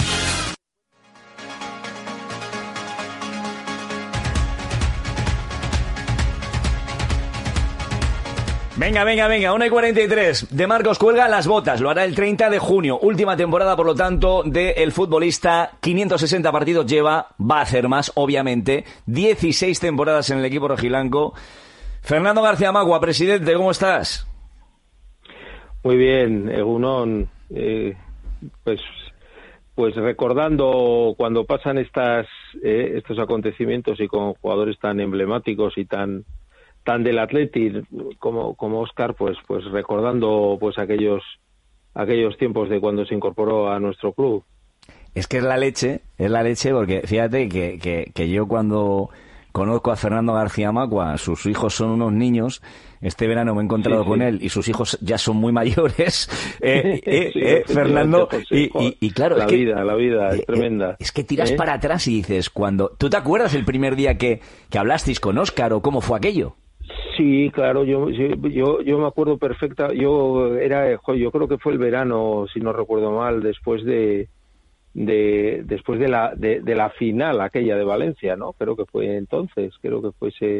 Venga, venga, venga, una y cuarenta y tres. De Marcos cuelga las botas, lo hará el treinta de junio. Última temporada, por lo tanto, del futbolista. quinientos sesenta partidos lleva, va a hacer más, obviamente. dieciséis temporadas en el equipo rojiblanco. Fernando García Macua, presidente, ¿cómo estás? Muy bien, Egunon. Eh, pues, pues recordando cuando pasan estas eh, estos acontecimientos y con jugadores tan emblemáticos y tan tan del Atleti como como Óscar, pues pues recordando pues aquellos aquellos tiempos de cuando se incorporó a nuestro club. Es que es la leche, es la leche, porque fíjate que, que, que yo cuando conozco a Fernando García Macua, sus hijos son unos niños, este verano me he encontrado sí, con sí. él y sus hijos ya son muy mayores, eh, eh, sí, eh, Fernando, y, y, y claro, la es que, vida, la vida es eh, tremenda. Es que tiras ¿Eh? para atrás y dices, cuando, ¿tú te acuerdas el primer día que, que hablasteis con Óscar o cómo fue aquello? Sí, claro, yo, yo yo me acuerdo perfecta, yo era yo creo que fue el verano, si no recuerdo mal, después de de después de la de, de la final aquella de Valencia, ¿no? Creo que fue entonces, creo que fue ese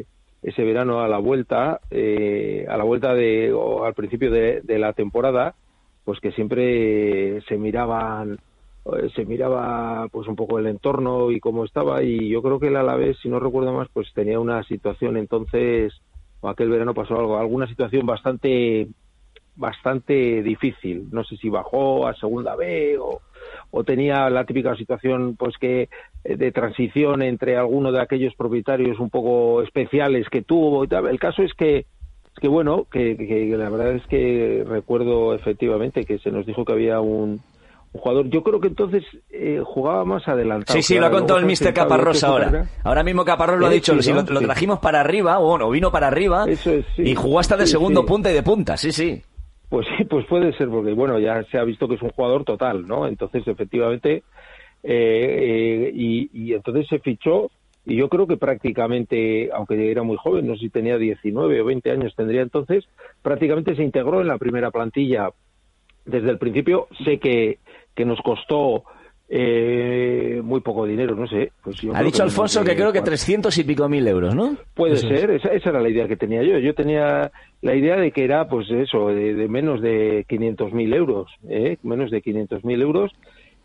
ese verano a la vuelta, eh, a la vuelta de, o al principio de, de la temporada, pues que siempre se miraban, se miraba pues un poco el entorno y cómo estaba, y yo creo que el Alavés, si no recuerdo más, pues tenía una situación entonces, o aquel verano pasó algo, alguna situación bastante, bastante difícil. No sé si bajó a segunda B o, o tenía la típica situación pues que de transición entre alguno de aquellos propietarios un poco especiales que tuvo y tal. El caso es que, es que bueno, que, que la verdad es que recuerdo efectivamente que se nos dijo que había un, un jugador. Yo creo que entonces eh, jugaba más adelantado. Sí, sí, lo ha contado el míster Caparrós ahora. Ahora mismo Caparrós lo ha dicho, sí, si ¿no? lo, lo Sí. trajimos para arriba, o bueno, vino para arriba, Eso es, sí. y jugó hasta de Sí, segundo sí. punta y de punta, sí, sí. Pues sí, pues puede ser, porque bueno, ya se ha visto que es un jugador total, ¿no? Entonces, efectivamente, eh, eh, y, y entonces se fichó, y yo creo que prácticamente, aunque era muy joven, no sé si tenía diecinueve o veinte años tendría entonces, prácticamente se integró en la primera plantilla desde el principio. Sé que, que nos costó eh, muy poco dinero, no sé. Pues yo Ha creo dicho que Alfonso menos de que creo que cuatro- trescientos y pico mil euros, ¿no? Puede Eso es. ser, esa, esa era la idea que tenía yo. Yo tenía la idea de que era, pues eso, de, de menos de quinientos mil euros, ¿eh? menos de quinientos mil euros,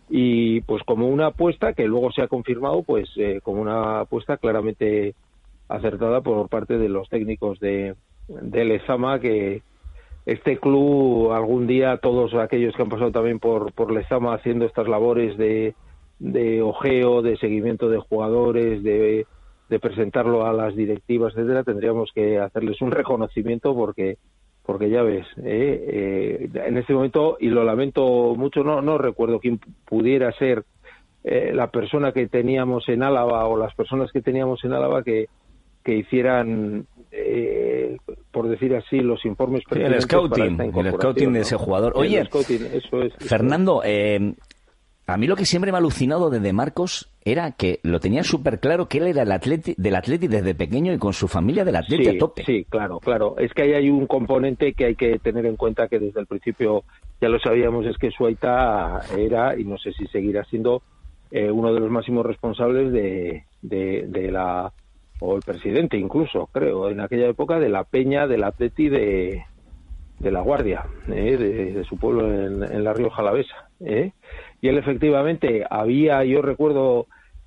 y pues como una apuesta que luego se ha confirmado, pues eh, como una apuesta claramente acertada por parte de los técnicos de, de Lezama, que este club algún día, todos aquellos que han pasado también por, por Lezama haciendo estas labores de, de ojeo, de seguimiento de jugadores, de de presentarlo a las directivas, etcétera, tendríamos que hacerles un reconocimiento porque porque ya ves, eh, eh, en este momento, y lo lamento mucho, no no recuerdo quién pudiera ser eh, la persona que teníamos en Álava o las personas que teníamos en Álava que, que hicieran, eh, por decir así, los informes Sí, el pertinentes para scouting, esta el incorporación, scouting de ¿no? ese jugador. El Oye, scouting, eso es, eso Fernando, eh, a mí lo que siempre me ha alucinado de De Marcos era que lo tenía súper claro que él era el atleti, del Atleti desde pequeño y con su familia del Atleti Sí, a tope. sí, claro, claro. Es que ahí hay un componente que hay que tener en cuenta, que desde el principio ya lo sabíamos, es que Suaita era, y no sé si seguirá siendo, eh, uno de los máximos responsables de, de, de la, o el presidente incluso, creo, en aquella época, de la peña del Atleti de, de La Guardia, eh, de, de su pueblo en, en la Rioja Alavesa. ¿eh? Y él efectivamente había, yo recuerdo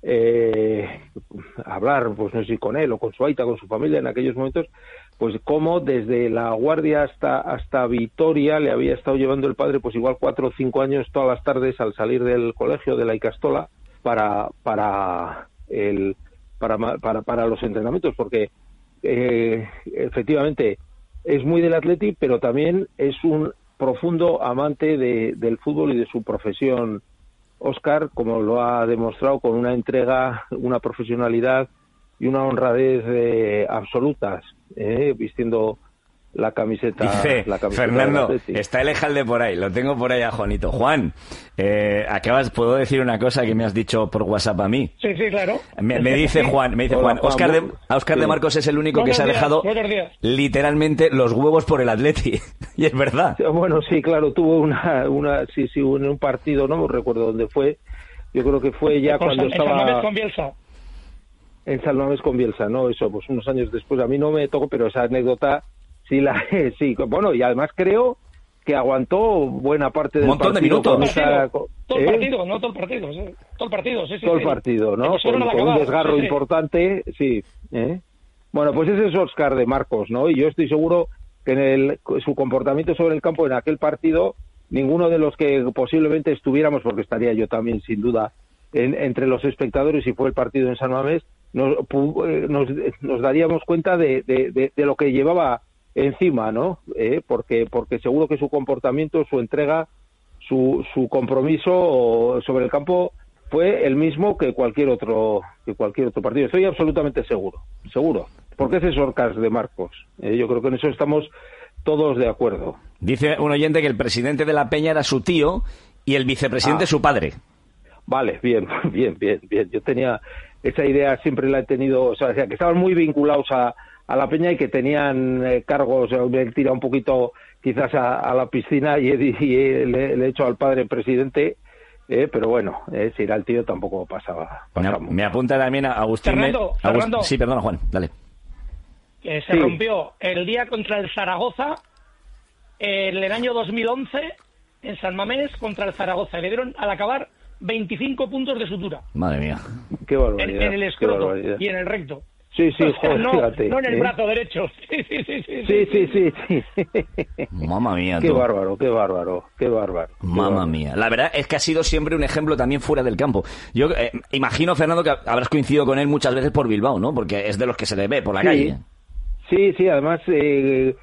eh, hablar, pues no sé si con él o con Suaita, con su familia en aquellos momentos, pues cómo desde La Guardia hasta hasta Vitoria le había estado llevando el padre pues igual cuatro o cinco años todas las tardes al salir del colegio de la Icastola para para el para para, para los entrenamientos, porque eh, efectivamente es muy del Atleti, pero también es un profundo amante de, del fútbol y de su profesión, Óscar, como lo ha demostrado con una entrega, una profesionalidad y una honradez eh, absolutas, eh, vistiendo la camiseta. Dice, la camiseta Fernando, del Atleti. está el Ejalde por ahí, lo tengo por ahí a Juanito. Juan, eh, acabas, ¿puedo decir una cosa que me has dicho por WhatsApp a mí? Sí, sí, claro. Me, me dice Juan, me dice Hola, Juan, Juan, Óscar de, bu- a Óscar sí. de Marcos es el único que Buenos se ha días, dejado buenos días. literalmente los huevos por el Atleti. Y es verdad. Bueno, sí, claro, tuvo una, una sí, sí, en un partido, no me recuerdo dónde fue, yo creo que fue ya Con cuando San- en San Mamés estaba con Bielsa. en San Mamés con Bielsa, ¿no? Eso, pues unos años después, a mí no me tocó, pero esa anécdota sí la sí, bueno, y además creo que aguantó buena parte del Un montón de partido minutos. con esa- Todo el ¿eh? partido, no todo el partido, sí. Todo el partido, sí, sí. todo sí. el partido, ¿no? Que fueron Con, al con un acabar, desgarro sí, sí. importante, sí. ¿eh? Bueno, pues ese es Óscar de Marcos, ¿no? Y yo estoy seguro que en el, su comportamiento sobre el campo en aquel partido, ninguno de los que posiblemente estuviéramos, porque estaría yo también sin duda en- entre los espectadores si fue el partido en San Mamés, nos, pu- eh, nos, nos daríamos cuenta de, de, de, de lo que llevaba encima, ¿no? Eh, porque porque seguro que su comportamiento, su entrega, su, su compromiso sobre el campo fue el mismo que cualquier otro que cualquier otro partido. Estoy absolutamente seguro, seguro. Porque ese es Óscar de Marcos. Eh, yo creo que en eso estamos todos de acuerdo. Dice un oyente que el presidente de la Peña era su tío y el vicepresidente Ah. su padre. Vale, bien, bien, bien, bien. Yo tenía esa idea, siempre la he tenido, o sea, que estaban muy vinculados a, a la Peña y que tenían eh, cargos, eh, me he tirado un poquito quizás a, a la piscina y, he, y he- le, le he hecho al padre presidente, eh, pero bueno, eh, si era el tío tampoco pasaba. Me, pasaba me apunta también a Agustín. Fernando, Me- Agust- Fernando. Sí, perdona, Juan, dale. que se Sí. rompió el día contra el Zaragoza en el año dos mil once en San Mamés contra el Zaragoza. Le dieron al acabar veinticinco puntos de sutura Madre mía. Qué en, barbaridad. en el qué escroto barbaridad. y en el recto. Sí, sí, O sea, joder, no, fíjate. no en el ¿eh? brazo derecho. Sí, sí, sí. sí, Sí, sí, sí, sí. Mamma mía. Qué tú. bárbaro, qué bárbaro, qué bárbaro. qué Mamma bárbaro. mía. La verdad es que ha sido siempre un ejemplo también fuera del campo. Yo eh, imagino, Fernando, que habrás coincidido con él muchas veces por Bilbao, ¿no? Porque es de los que se le ve por la Sí. calle. Sí, sí, además eh,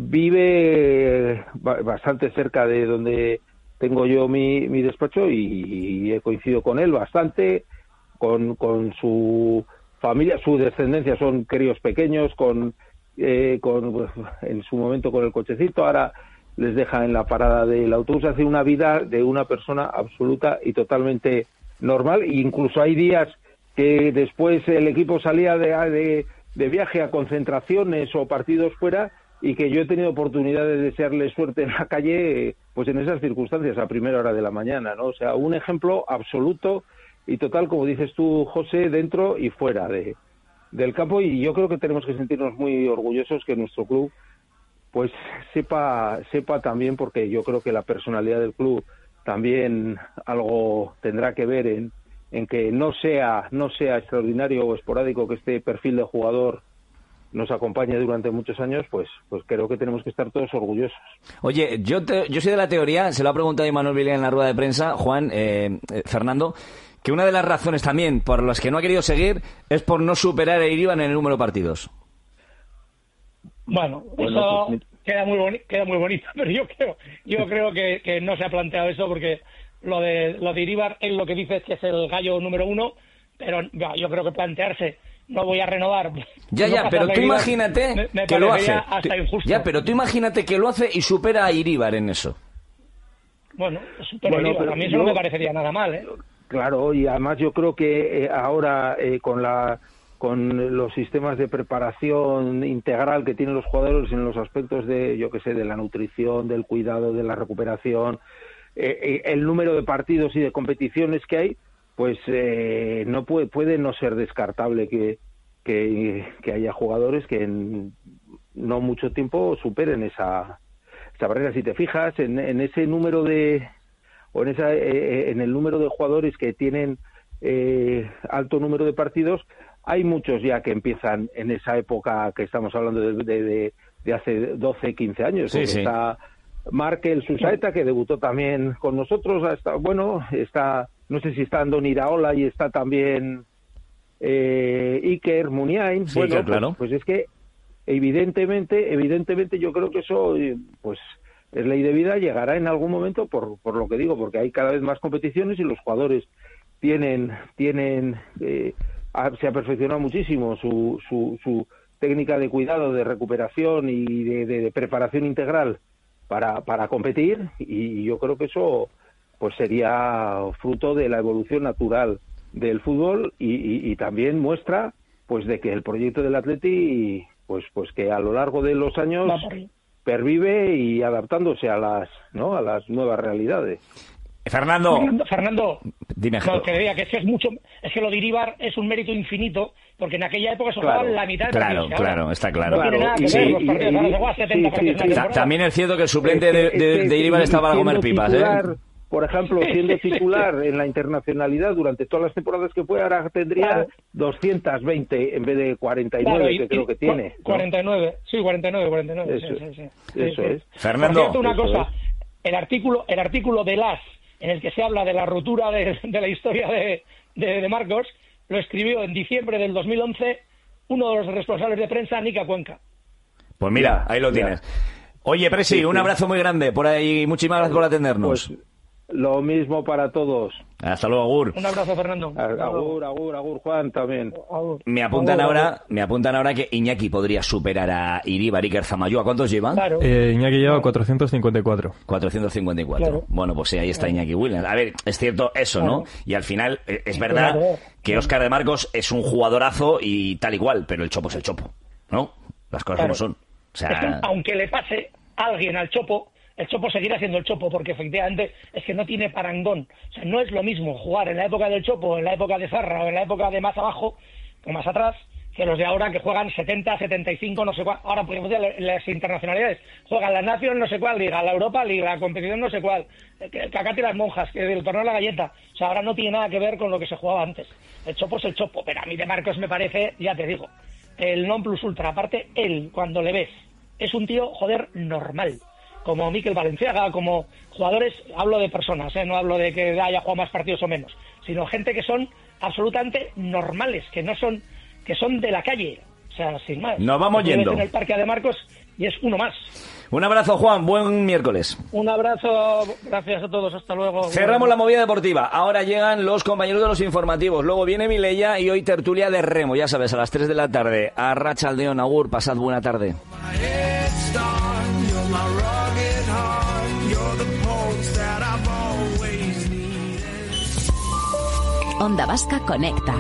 vive ba- bastante cerca de donde tengo yo mi, mi despacho y, y he coincidido con él bastante, con, con su familia, su descendencia son críos pequeños, con, eh, con pues, en su momento con el cochecito, ahora les deja en la parada del autobús, hace una vida de una persona absoluta y totalmente normal, e incluso hay días que después el equipo salía de, de, de viaje a concentraciones o partidos fuera y que yo he tenido oportunidad de desearle suerte en la calle, eh, pues en esas circunstancias, a primera hora de la mañana, ¿no? O sea, un ejemplo absoluto y total, como dices tú, José, dentro y fuera de, del campo, y yo creo que tenemos que sentirnos muy orgullosos que nuestro club pues sepa sepa también, porque yo creo que la personalidad del club también algo tendrá que ver en, en que no sea no sea extraordinario o esporádico que este perfil de jugador nos acompañe durante muchos años, pues pues creo que tenemos que estar todos orgullosos. Oye, yo te- yo soy de la teoría, se lo ha preguntado Imanol Villar en la rueda de prensa, Juan, eh, eh, Fernando, que una de las razones también por las que no ha querido seguir es por no superar a Iribar en el número de partidos. Bueno, Bueno, eso pues, queda muy boni- queda muy bonito, pero yo creo yo creo que, que no se ha planteado eso, porque lo de lo de Iribar, él lo que dice es que es el gallo número uno, pero ya, yo creo que plantearse no voy a renovar. Ya, no ya, pasarle pero a tú Iribar, imagínate me- me que lo hace. parecería hasta Tú- injusto. Ya, pero tú imagínate que lo hace y supera a Iribar en eso. Bueno, pero Bueno, Iribar, pero a mí eso yo- no me parecería nada mal, ¿eh? Claro, y además yo creo que eh, ahora eh, con la con los sistemas de preparación integral que tienen los jugadores en los aspectos de, yo qué sé, de la nutrición, del cuidado, de la recuperación, eh, eh, el número de partidos y de competiciones que hay, pues eh, no puede, puede no ser descartable que, que, que haya jugadores que en no mucho tiempo superen esa, esa barrera. Si te fijas en, en ese número de o en esa eh, en el número de jugadores que tienen eh, alto número de partidos, hay muchos ya que empiezan en esa época que estamos hablando de, de, de, de hace doce, quince años. Sí, porque sí. Está Markel Susaeta, que debutó también con nosotros, está, bueno, está, no sé si está Andoni Iraola y está también eh, Iker Muniain. Sí, bueno, Iker, claro. pues, pues es que evidentemente, evidentemente yo creo que eso, eh, pues es ley de vida, llegará en algún momento por, por lo que digo, porque hay cada vez más competiciones y los jugadores tienen, tienen eh, ha- se ha perfeccionado muchísimo su, su, su técnica de cuidado, de recuperación y de, de- de preparación integral para, para competir, y yo creo que eso pues sería fruto de la evolución natural del fútbol y, y- y también muestra pues de que el proyecto del Atleti pues pues que a lo largo de los años Va por ahí. pervive y adaptándose a las no a las nuevas realidades. Fernando, Fernando, Fernando, dime. no, que diga que es que es mucho, es que lo de Iribar es un mérito infinito, porque en aquella época se Claro, jugaban la mitad de claro, partidos que ahora. claro, está claro. No tiene nada que Sí, ver los y- partidos, y- ahora se juega setenta sí, partidos sí, en la sí. Ta- temporada. también es cierto que el suplente Es que- de, es de, que de Iribar si- estaba a comer siendo pipas, titular, ¿eh? Por ejemplo, siendo titular en la internacionalidad durante todas las temporadas que fue, ahora tendría Claro. doscientos veinte en vez de cuarenta y nueve, Claro, y- que creo y que tiene. ¿no? cuarenta y nueve, sí, cuarenta y nueve, cuarenta y nueve. Eso sí, es, sí, sí. eso Sí, sí. es. Fernando, Por cierto, una eso cosa, el artículo, el artículo de Las, en el que se habla de la ruptura de, de la historia de, de, de Marcos, lo escribió en diciembre del dos mil once uno de los responsables de prensa, Nica Cuenca. Pues mira, Ya, ahí lo ya. tienes. Oye, Presi, Sí, un sí. abrazo muy grande por ahí. Muchísimas gracias por atendernos. Pues lo mismo para todos. Hasta luego, Agur. Un abrazo, Fernando. Agur, agur, agur, Juan también. Me apuntan Agur, ahora, me apuntan ahora que Iñaki podría superar a Iribar, Iker Zamayoa. ¿Cuántos lleva? Claro. Eh, Iñaki lleva cuatrocientos cincuenta y cuatro. cuatrocientos cincuenta y cuatro. Claro. Bueno, pues sí, ahí está Iñaki Williams. A ver, es cierto eso, ¿no? Claro. Y al final, eh, es verdad Claro. que Óscar de Marcos es un jugadorazo y tal igual, pero el Chopo es el Chopo, ¿no? Las cosas Claro. como son. O Es sea, que aunque le pase a alguien al Chopo, el Chopo seguirá siendo el Chopo, porque efectivamente es que no tiene parangón. O sea, no es lo mismo jugar en la época del Chopo, en la época de Zarra o en la época de más abajo o más atrás, que los de ahora que juegan setenta, setenta y cinco, no sé cuál. Ahora, por ejemplo, las internacionalidades juegan la Nación no sé cuál liga, la Europa Liga, la competición no sé cuál, el Cacate y las monjas, que el torneo de la galleta. O sea, ahora no tiene nada que ver con lo que se jugaba antes. El chopo es el chopo, pero a mí de Marcos me parece, ya te digo, el non plus ultra. Aparte, él, cuando le ves, es un tío, joder, normal. Como Mikel Valenciaga, como jugadores, hablo de personas, ¿eh? No hablo de que haya jugado más partidos o menos, sino gente que son absolutamente normales, que no son, que son de la calle, o sea, sin más. Nos vamos yendo. En el Parque de Marcos y es uno más. Un abrazo, Juan, buen miércoles. Un abrazo, gracias a todos, hasta luego. Cerramos la movida deportiva. Ahora llegan los compañeros de los informativos. Luego viene Mileia y hoy tertulia de remo, ya sabes, a las tres de la tarde. Arratsaldeon, agur, pasad buena tarde. Onda Vasca Conecta.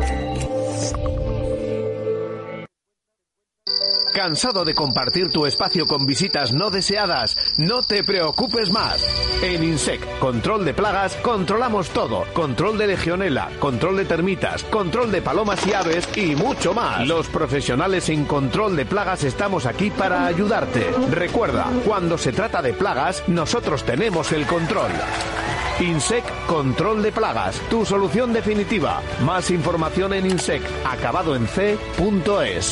¿Cansado de compartir tu espacio con visitas no deseadas? No te preocupes más. En INSEC, control de plagas, controlamos todo. Control de legionela, control de termitas, control de palomas y aves y mucho más. Los profesionales en control de plagas estamos aquí para ayudarte. Recuerda, cuando se trata de plagas, nosotros tenemos el control. INSEC Control de Plagas, tu solución definitiva. Más información en INSEC, acabado en c punto es.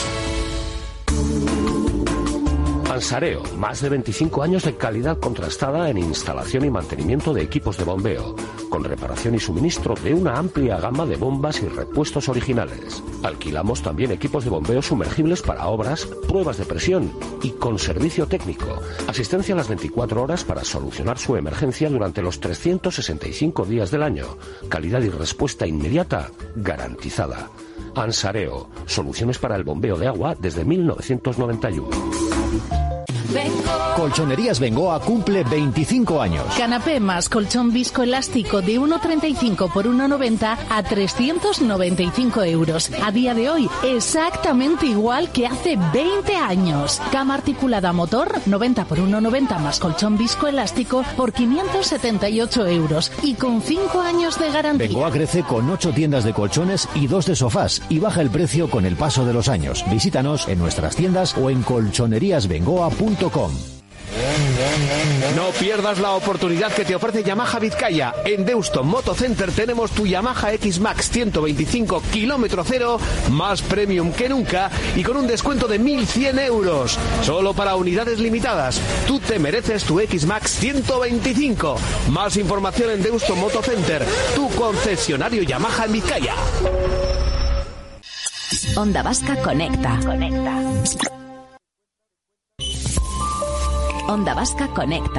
Ansareo, más de veinticinco años de calidad contrastada en instalación y mantenimiento de equipos de bombeo, con reparación y suministro de una amplia gama de bombas y repuestos originales. Alquilamos también equipos de bombeo sumergibles para obras, pruebas de presión y con servicio técnico. Asistencia a las veinticuatro horas para solucionar su emergencia durante los trescientos sesenta y cinco días del año. Calidad y respuesta inmediata garantizada. Ansareo, soluciones para el bombeo de agua desde mil novecientos noventa y uno. Colchonerías Bengoa cumple veinticinco años. Canapé más colchón viscoelástico de uno treinta y cinco por uno noventa a trescientos noventa y cinco euros. A día de hoy, exactamente igual que hace veinte años. Cama articulada a motor, noventa por uno noventa más colchón viscoelástico por quinientos setenta y ocho euros. Y con cinco años de garantía. Bengoa crece con ocho tiendas de colchones y dos de sofás y baja el precio con el paso de los años. Visítanos en nuestras tiendas o en colchonerías bengoa punto com. No pierdas la oportunidad que te ofrece Yamaha Vizcaya. En Deusto Moto Center tenemos tu Yamaha X-Max ciento veinticinco kilómetro cero, más premium que nunca y con un descuento de mil cien euros. Solo para unidades limitadas. Tú te mereces tu X-Max ciento veinticinco. Más información en Deusto Moto Center, tu concesionario Yamaha en Vizcaya. Onda Vasca Conecta. Conecta. Onda Vasca Conecta.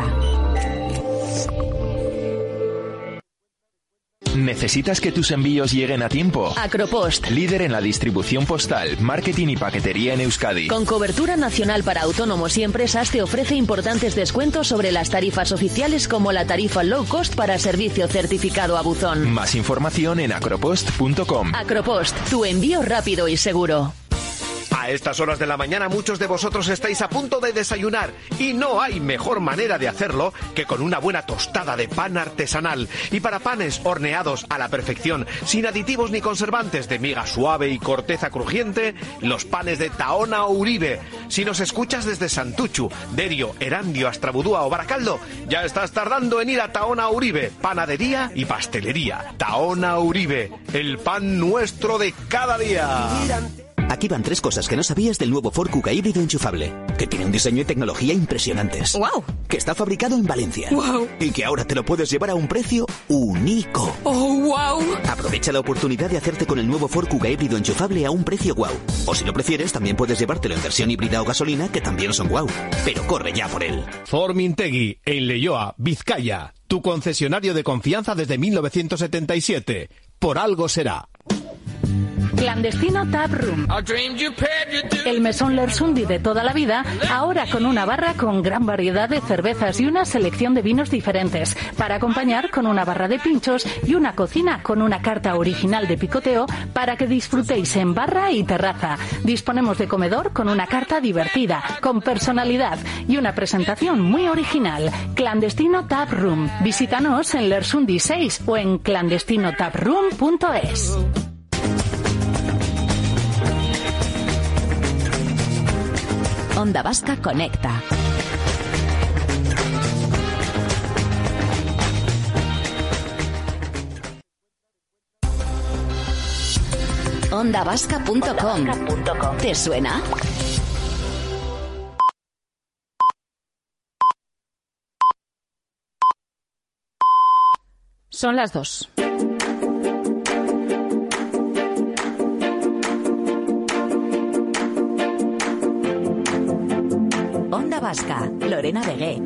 ¿Necesitas que tus envíos lleguen a tiempo? Acropost. Líder en la distribución postal, marketing y paquetería en Euskadi. Con cobertura nacional para autónomos y empresas te ofrece importantes descuentos sobre las tarifas oficiales como la tarifa low cost para servicio certificado a buzón. Más información en acropost punto com. Acropost, tu envío rápido y seguro. A estas horas de la mañana muchos de vosotros estáis a punto de desayunar y no hay mejor manera de hacerlo que con una buena tostada de pan artesanal. Y para panes horneados a la perfección, sin aditivos ni conservantes, de miga suave y corteza crujiente, los panes de Tahona Uribe. Si nos escuchas desde Santuchu, Derio, Erandio, Astrabudúa o Baracaldo, ya estás tardando en ir a Tahona Uribe, panadería y pastelería. Tahona Uribe, el pan nuestro de cada día. Aquí van tres cosas que no sabías del nuevo Ford Kuga híbrido enchufable. Que tiene un diseño y tecnología impresionantes. ¡Wow! Que está fabricado en Valencia. ¡Wow! Y que ahora te lo puedes llevar a un precio único. ¡Oh, wow! Aprovecha la oportunidad de hacerte con el nuevo Ford Kuga híbrido enchufable a un precio wow. O si lo prefieres, también puedes llevártelo en versión híbrida o gasolina, que también son wow. Pero corre ya por él. Ford Mintegui, en Leioa, Vizcaya. Tu concesionario de confianza desde mil novecientos setenta y siete. Por algo será. Clandestino Tap Room. El mesón Lersundi de toda la vida, ahora con una barra con gran variedad de cervezas y una selección de vinos diferentes, para acompañar con una barra de pinchos y una cocina con una carta original de picoteo para que disfrutéis en barra y terraza. Disponemos de comedor con una carta divertida, con personalidad y una presentación muy original. Clandestino Tap Room. Visítanos en Lersundi seis o en clandestino tap room punto es. Onda Vasca Conecta. onda vasca punto com. ¿Te suena? Son las dos. Onda Vasca, Lorena Vegué.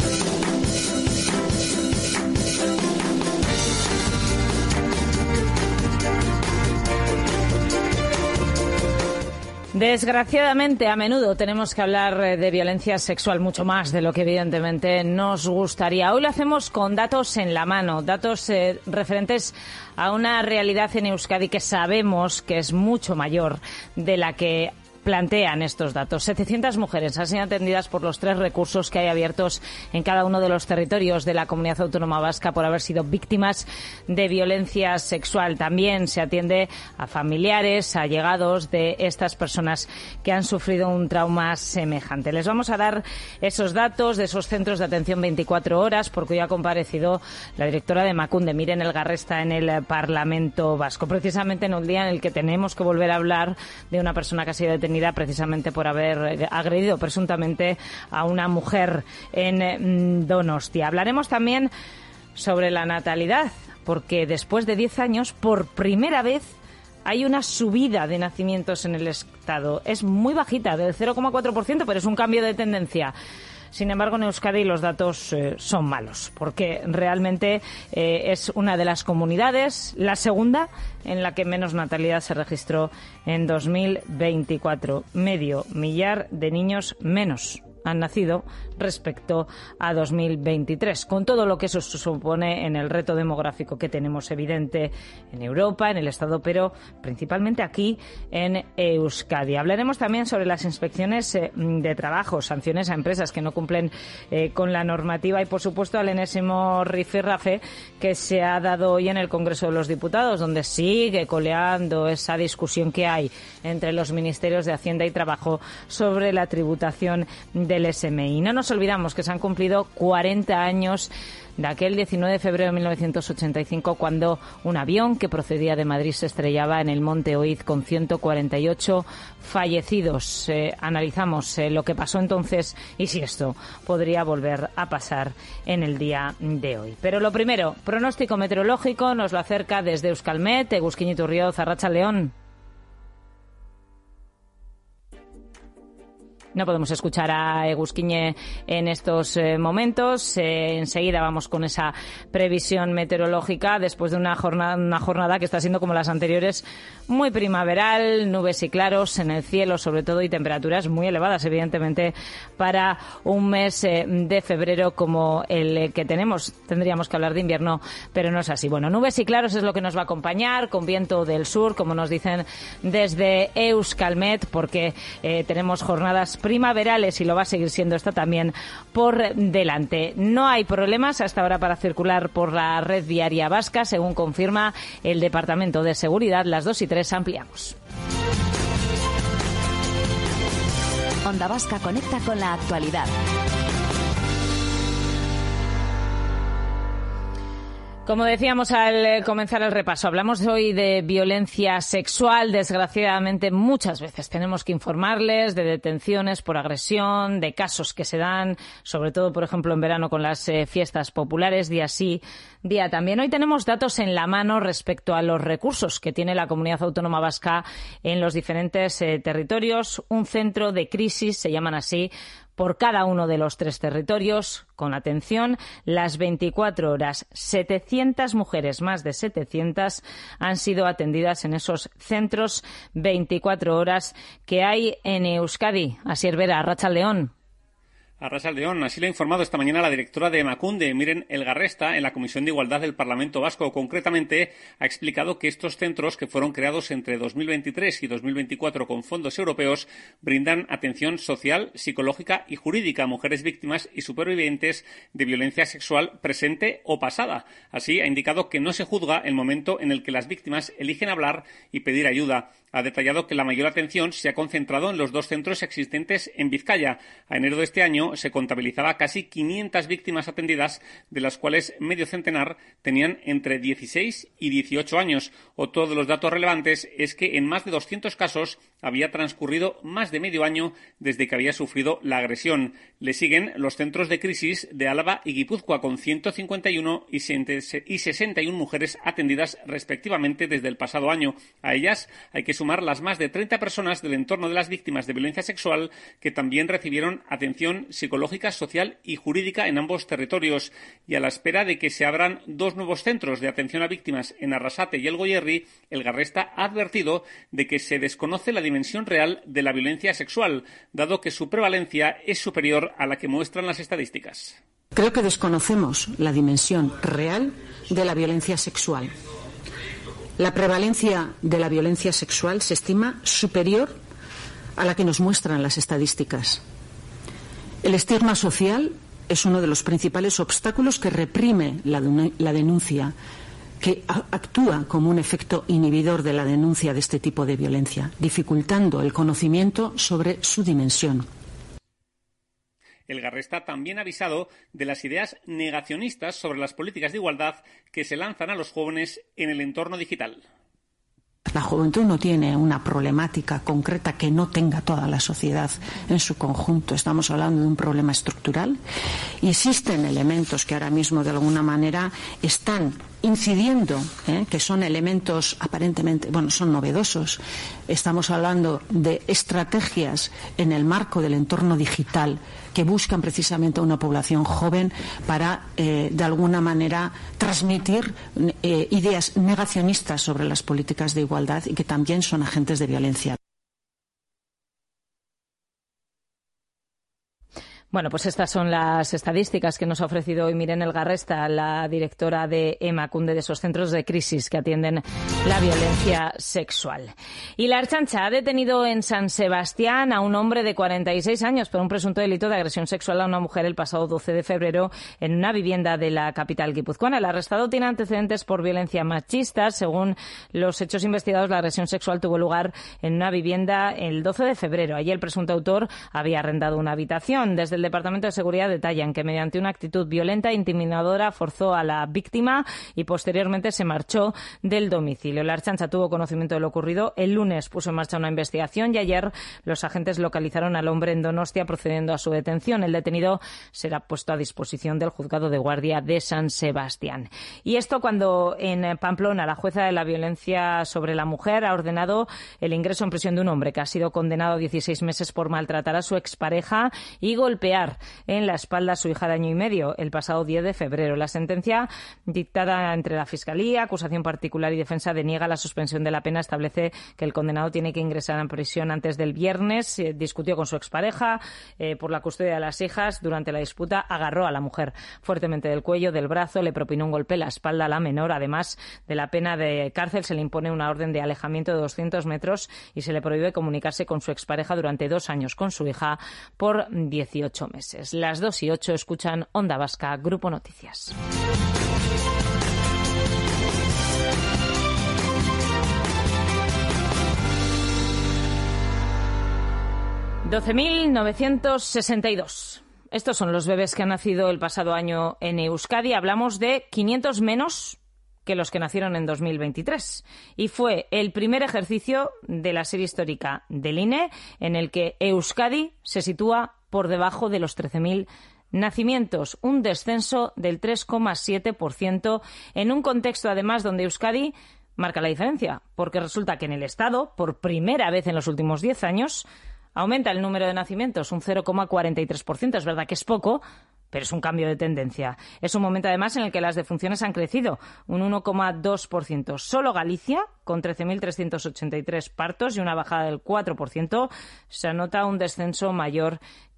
Desgraciadamente, a menudo tenemos que hablar de violencia sexual mucho más de lo que evidentemente nos gustaría. Hoy lo hacemos con datos en la mano, datos eh, referentes a una realidad en Euskadi que sabemos que es mucho mayor de la que plantean estos datos. setecientas mujeres han sido atendidas por los tres recursos que hay abiertos en cada uno de los territorios de la Comunidad Autónoma Vasca por haber sido víctimas de violencia sexual. También se atiende a familiares, a allegados de estas personas que han sufrido un trauma semejante. Les vamos a dar esos datos de esos centros de atención veinticuatro horas, porque hoy ha comparecido la directora de Emakunde, Miren Elgarresta, en el Parlamento Vasco, precisamente en un día en el que tenemos que volver a hablar de una persona que ha sido detenida precisamente por haber agredido presuntamente a una mujer en Donostia. Hablaremos también sobre la natalidad, porque después de diez años, por primera vez, hay una subida de nacimientos en el Estado. Es muy bajita, del cero coma cuatro por ciento, pero es un cambio de tendencia. Sin embargo, en Euskadi los datos eh, son malos, porque realmente eh, es una de las comunidades, la segunda, en la que menos natalidad se registró en dos mil veinticuatro. Medio millar de niños menos han nacido respecto a dos mil veintitrés, con todo lo que eso supone en el reto demográfico que tenemos evidente en Europa, en el Estado, pero principalmente aquí en Euskadi. Hablaremos también sobre las inspecciones eh, de trabajo, sanciones a empresas que no cumplen eh, con la normativa y, por supuesto, al enésimo rifirrafe que se ha dado hoy en el Congreso de los Diputados, donde sigue coleando esa discusión que hay entre los ministerios de Hacienda y Trabajo sobre la tributación del S M I. No nos olvidamos que se han cumplido cuarenta años de aquel diecinueve de febrero de mil novecientos ochenta y cinco, cuando un avión que procedía de Madrid se estrellaba en el Monte Oiz con ciento cuarenta y ocho fallecidos. Eh, analizamos eh, lo que pasó entonces y si esto podría volver a pasar en el día de hoy. Pero lo primero, pronóstico meteorológico, nos lo acerca desde Euskalmet, Egusquiñe Iturrioz, Arratsaldeon. No podemos escuchar a Egusquiñe en estos eh, momentos. Eh, enseguida vamos con esa previsión meteorológica después de una jornada, una jornada que está siendo como las anteriores, muy primaveral, nubes y claros en el cielo sobre todo y temperaturas muy elevadas, evidentemente, para un mes eh, de febrero como el que tenemos. Tendríamos que hablar de invierno, pero no es así. Bueno, nubes y claros es lo que nos va a acompañar, con viento del sur, como nos dicen desde Euskalmet, porque eh, tenemos jornadas primaverales y lo va a seguir siendo esta también por delante. No hay problemas hasta ahora para circular por la red viaria vasca, según confirma el Departamento de Seguridad. Las dos y tres ampliamos. Onda Vasca conecta con la actualidad. Como decíamos al comenzar el repaso, hablamos hoy de violencia sexual. Desgraciadamente, muchas veces tenemos que informarles de detenciones por agresión, de casos que se dan, sobre todo, por ejemplo, en verano con las eh, fiestas populares, día sí, día también. Hoy tenemos datos en la mano respecto a los recursos que tiene la Comunidad Autónoma Vasca en los diferentes eh, territorios. Un centro de crisis, se llaman así, por cada uno de los tres territorios, con atención, las veinticuatro horas. setecientas mujeres, más de setecientas, han sido atendidas en esos centros veinticuatro horas que hay en Euskadi. Asier Vera, Arratsaldeon. Arrasaldón, así lo ha informado esta mañana la directora de Emakunde, Miren Elgarresta, en la Comisión de Igualdad del Parlamento Vasco. Concretamente, ha explicado que estos centros, que fueron creados entre dos mil veintitrés y dos mil veinticuatro con fondos europeos, brindan atención social, psicológica y jurídica a mujeres víctimas y supervivientes de violencia sexual presente o pasada. Así, ha indicado que no se juzga el momento en el que las víctimas eligen hablar y pedir ayuda. Ha detallado que la mayor atención se ha concentrado en los dos centros existentes en Vizcaya. A enero de este año se contabilizaba casi quinientas víctimas atendidas, de las cuales medio centenar tenían entre dieciséis y dieciocho años. Otro de los datos relevantes es que en más de doscientos casos había transcurrido más de medio año desde que había sufrido la agresión. Le siguen los centros de crisis de Álava y Guipúzcoa, con ciento cincuenta y uno y sesenta y una mujeres atendidas respectivamente desde el pasado año. A ellas hay que sumar las más de treinta personas del entorno de las víctimas de violencia sexual que también recibieron atención psicológica, social y jurídica en ambos territorios. Y a la espera de que se abran dos nuevos centros de atención a víctimas en Arrasate y El Goierri, Elgarresta ha advertido de que se desconoce la dimensión real de la violencia sexual, dado que su prevalencia es superior a la que muestran las estadísticas. Creo que desconocemos la dimensión real de la violencia sexual. La prevalencia de la violencia sexual se estima superior a la que nos muestran las estadísticas. El estigma social es uno de los principales obstáculos que reprime la, la denuncia, que actúa como un efecto inhibidor de la denuncia de este tipo de violencia, dificultando el conocimiento sobre su dimensión. Elgarresta también ha avisado de las ideas negacionistas sobre las políticas de igualdad que se lanzan a los jóvenes en el entorno digital. La juventud no tiene una problemática concreta que no tenga toda la sociedad en su conjunto. Estamos hablando de un problema estructural y existen elementos que ahora mismo de alguna manera están incidiendo, ¿eh? que son elementos aparentemente, bueno, son novedosos. Estamos hablando de estrategias en el marco del entorno digital que buscan precisamente a una población joven para, eh, de alguna manera, transmitir eh, ideas negacionistas sobre las políticas de igualdad y que también son agentes de violencia. Bueno, pues estas son las estadísticas que nos ha ofrecido hoy Miren Elgarresta, la directora de Emakunde, de esos centros de crisis que atienden la violencia sexual. Y la Ertzaintza ha detenido en San Sebastián a un hombre de cuarenta y seis años por un presunto delito de agresión sexual a una mujer el pasado doce de febrero en una vivienda de la capital guipuzcoana. El arrestado tiene antecedentes por violencia machista. Según los hechos investigados, la agresión sexual tuvo lugar en una vivienda el doce de febrero. Allí el presunto autor había arrendado una habitación. Desde el Departamento de Seguridad detallan que mediante una actitud violenta e intimidadora forzó a la víctima y posteriormente se marchó del domicilio. La Ertzaintza tuvo conocimiento de lo ocurrido. El lunes puso en marcha una investigación y ayer los agentes localizaron al hombre en Donostia procediendo a su detención. El detenido será puesto a disposición del Juzgado de Guardia de San Sebastián. Y esto cuando en Pamplona la jueza de la violencia sobre la mujer ha ordenado el ingreso en prisión de un hombre que ha sido condenado a dieciséis meses por maltratar a su expareja y golpear en la espalda a su hija de año y medio el pasado diez de febrero. La sentencia dictada entre la Fiscalía, acusación particular y defensa deniega la suspensión de la pena. Establece que el condenado tiene que ingresar en prisión antes del viernes. Eh, discutió con su expareja eh, por la custodia de las hijas. Durante la disputa agarró a la mujer fuertemente del cuello, del brazo, le propinó un golpe en la espalda a la menor. Además de la pena de cárcel, se le impone una orden de alejamiento de doscientos metros y se le prohíbe comunicarse con su expareja durante dos años con su hija por dieciocho meses. Las dos y ocho escuchan Onda Vasca, Grupo Noticias. doce mil novecientos sesenta y dos. Estos son los bebés que han nacido el pasado año en Euskadi. Hablamos de quinientos menos que los que nacieron en dos mil veintitrés. Y fue el primer ejercicio de la serie histórica del I N E en el que Euskadi se sitúa por debajo de los trece mil nacimientos, un descenso del tres coma siete por ciento en un contexto además donde Euskadi marca la diferencia, porque resulta que en el Estado, por primera vez en los últimos diez años, aumenta el número de nacimientos un cero coma cuarenta y tres por ciento. Es verdad que es poco, pero es un cambio de tendencia. Es un momento, además, en el que las defunciones han crecido un uno coma dos por ciento. Solo Galicia, con trece mil trescientos ochenta y tres partos y una bajada del cuatro por ciento, se anota un descenso mayor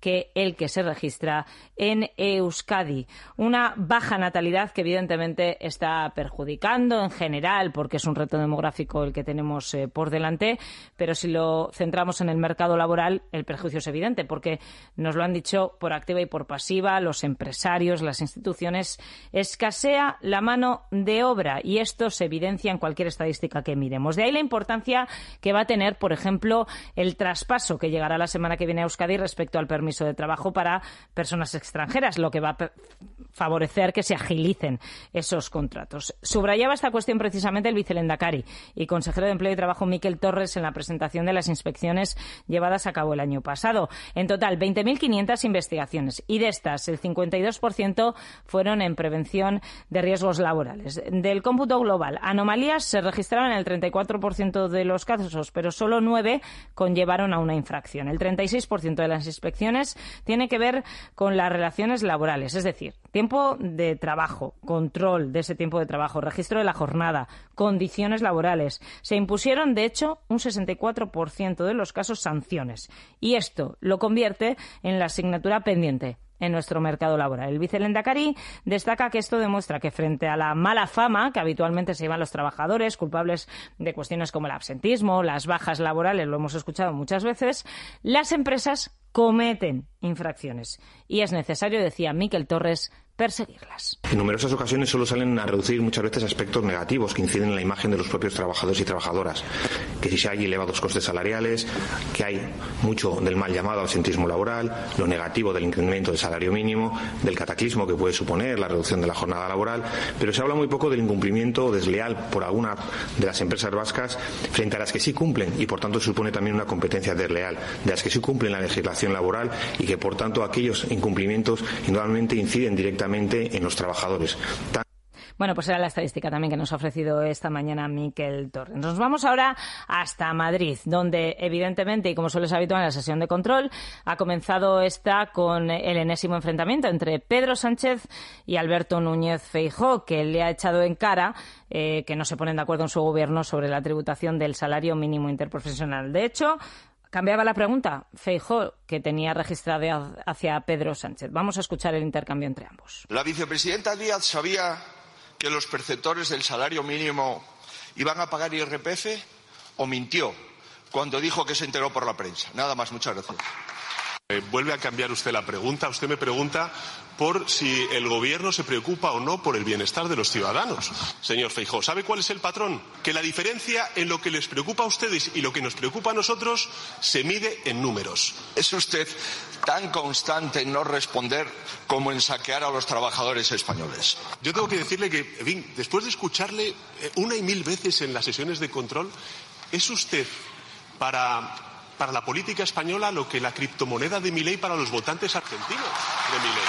que el que se registra en Euskadi. Una baja natalidad que evidentemente está perjudicando en general, porque es un reto demográfico el que tenemos eh, por delante, pero si lo centramos en el mercado laboral, el perjuicio es evidente, porque nos lo han dicho por activa y por pasiva los empresarios, las instituciones. Escasea la mano de obra y esto se evidencia en cualquier estadística que miremos. De ahí la importancia que va a tener, por ejemplo, el traspaso que llegará la semana que viene a Euskadi respecto al permiso de trabajo para personas extranjeras, lo que va a favorecer que se agilicen esos contratos. Subrayaba esta cuestión precisamente el vicelehendakari y consejero de Empleo y Trabajo Miquel Torres en la presentación de las inspecciones llevadas a cabo el año pasado. En total, veinte mil quinientas investigaciones y de estas el cincuenta y dos por ciento fueron en prevención de riesgos laborales. Del cómputo global, anomalías se registraron en el treinta y cuatro por ciento de los casos, pero solo nueve conllevaron a una infracción. El treinta y seis por ciento de las inspecciones tiene que ver con las relaciones laborales, es decir, tiempo de trabajo, control de ese tiempo de trabajo, registro de la jornada, condiciones laborales. Se impusieron, de hecho, un sesenta y cuatro por ciento de los casos sanciones. Y esto lo convierte en la asignatura pendiente en nuestro mercado laboral. El vicelehendakari destaca que esto demuestra que frente a la mala fama que habitualmente se llevan los trabajadores, culpables de cuestiones como el absentismo, las bajas laborales, lo hemos escuchado muchas veces, las empresas cometen infracciones. Y es necesario, decía Miquel Torres, perseguirlas. En numerosas ocasiones solo salen a reducir muchas veces aspectos negativos que inciden en la imagen de los propios trabajadores y trabajadoras, que si hay elevados costes salariales, que hay mucho del mal llamado absentismo laboral, lo negativo del incremento del salario mínimo, del cataclismo que puede suponer la reducción de la jornada laboral, pero se habla muy poco del incumplimiento desleal por alguna de las empresas vascas frente a las que sí cumplen y por tanto supone también una competencia desleal, de las que sí cumplen la legislación laboral y que por tanto aquellos incumplimientos indudablemente inciden directamente en los trabajadores. Bueno, pues era la estadística también que nos ha ofrecido esta mañana Miquel Torres. Nos vamos ahora hasta Madrid, donde evidentemente, y como suele ser habitual en la sesión de control, ha comenzado esta con el enésimo enfrentamiento entre Pedro Sánchez y Alberto Núñez Feijóo, que le ha echado en cara eh, que no se ponen de acuerdo en su gobierno sobre la tributación del salario mínimo interprofesional. De hecho, cambiaba la pregunta Feijóo, que tenía registrada hacia Pedro Sánchez. Vamos a escuchar el intercambio entre ambos. La vicepresidenta Díaz sabía que los perceptores del salario mínimo iban a pagar I R P F o mintió cuando dijo que se enteró por la prensa. Nada más, muchas gracias. Eh, vuelve a cambiar usted la pregunta. Usted me pregunta por si el gobierno se preocupa o no por el bienestar de los ciudadanos. Señor Feijóo, ¿sabe cuál es el patrón? Que la diferencia en lo que les preocupa a ustedes y lo que nos preocupa a nosotros se mide en números. Es usted tan constante en no responder como en saquear a los trabajadores españoles. Yo tengo que decirle que, en fin, después de escucharle una y mil veces en las sesiones de control, es usted para... para la política española lo que la criptomoneda de Milei para los votantes argentinos de Milei.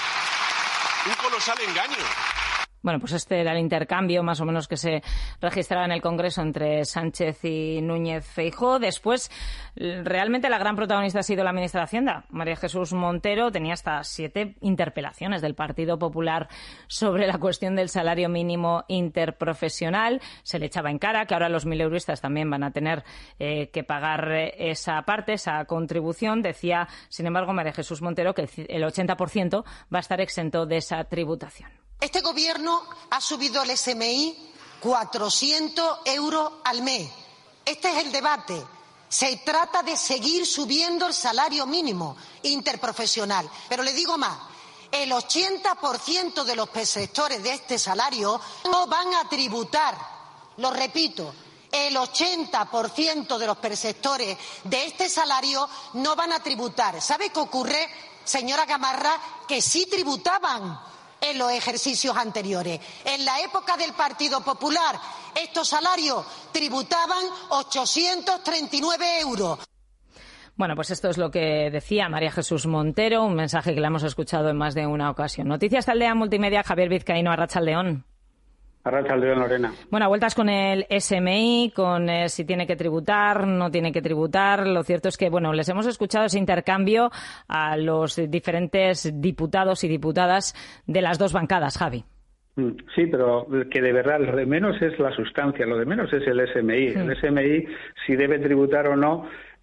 Un colosal engaño. Bueno, pues este era el intercambio más o menos que se registraba en el Congreso entre Sánchez y Núñez Feijóo. Después, realmente la gran protagonista ha sido la ministra de Hacienda, María Jesús Montero. Tenía hasta siete interpelaciones del Partido Popular sobre la cuestión del salario mínimo interprofesional. Se le echaba en cara que ahora los mileuristas también van a tener eh, que pagar esa parte, esa contribución. Decía, sin embargo, María Jesús Montero que el ochenta por ciento va a estar exento de esa tributación. Este Gobierno ha subido el S M I cuatrocientos euros al mes. Este es el debate. Se trata de seguir subiendo el salario mínimo interprofesional. Pero le digo más, el ochenta por ciento de los perceptores de este salario no van a tributar. Lo repito, el ochenta por ciento de los perceptores de este salario no van a tributar. ¿Sabe qué ocurre, señora Gamarra? Que sí tributaban en los ejercicios anteriores. En la época del Partido Popular, estos salarios tributaban ochocientos treinta y nueve euros. Bueno, pues esto es lo que decía María Jesús Montero, un mensaje que le hemos escuchado en más de una ocasión. Noticias Taldea Multimedia, Javier Vizcaíno, Arratsaldeon. Arratsaldeon, Lorena. Bueno, vueltas con el S M I, con eh, si tiene que tributar, no tiene que tributar. Lo cierto es que, bueno, les hemos escuchado ese intercambio a los diferentes diputados y diputadas de las dos bancadas, Javi. Sí, pero que de verdad lo de menos es la sustancia, lo de menos es el S M I. Sí. El S M I, si debe tributar o no,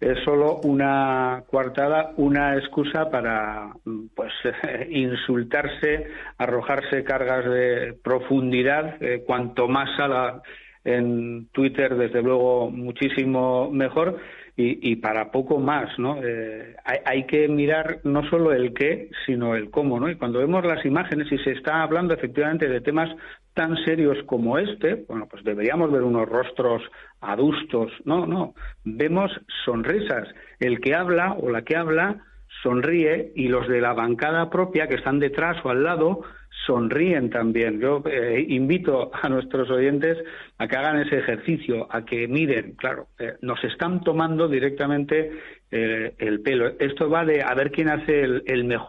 es solo una coartada, una excusa para pues insultarse, arrojarse cargas de profundidad, eh, cuanto más salga en Twitter, desde luego muchísimo mejor, y, y para poco más, ¿no? Eh, hay, hay que mirar no solo el qué, sino el cómo, ¿no? Y cuando vemos las imágenes y se está hablando efectivamente de temas tan serios como este, bueno, pues deberíamos ver unos rostros adustos. No, no, vemos sonrisas. El que habla o la que habla sonríe, y los de la bancada propia que están detrás o al lado sonríen también. Yo eh, invito a nuestros oyentes a que hagan ese ejercicio, a que miren, claro, eh, nos están tomando directamente eh, el pelo. Esto va de a ver quién hace el, el mejor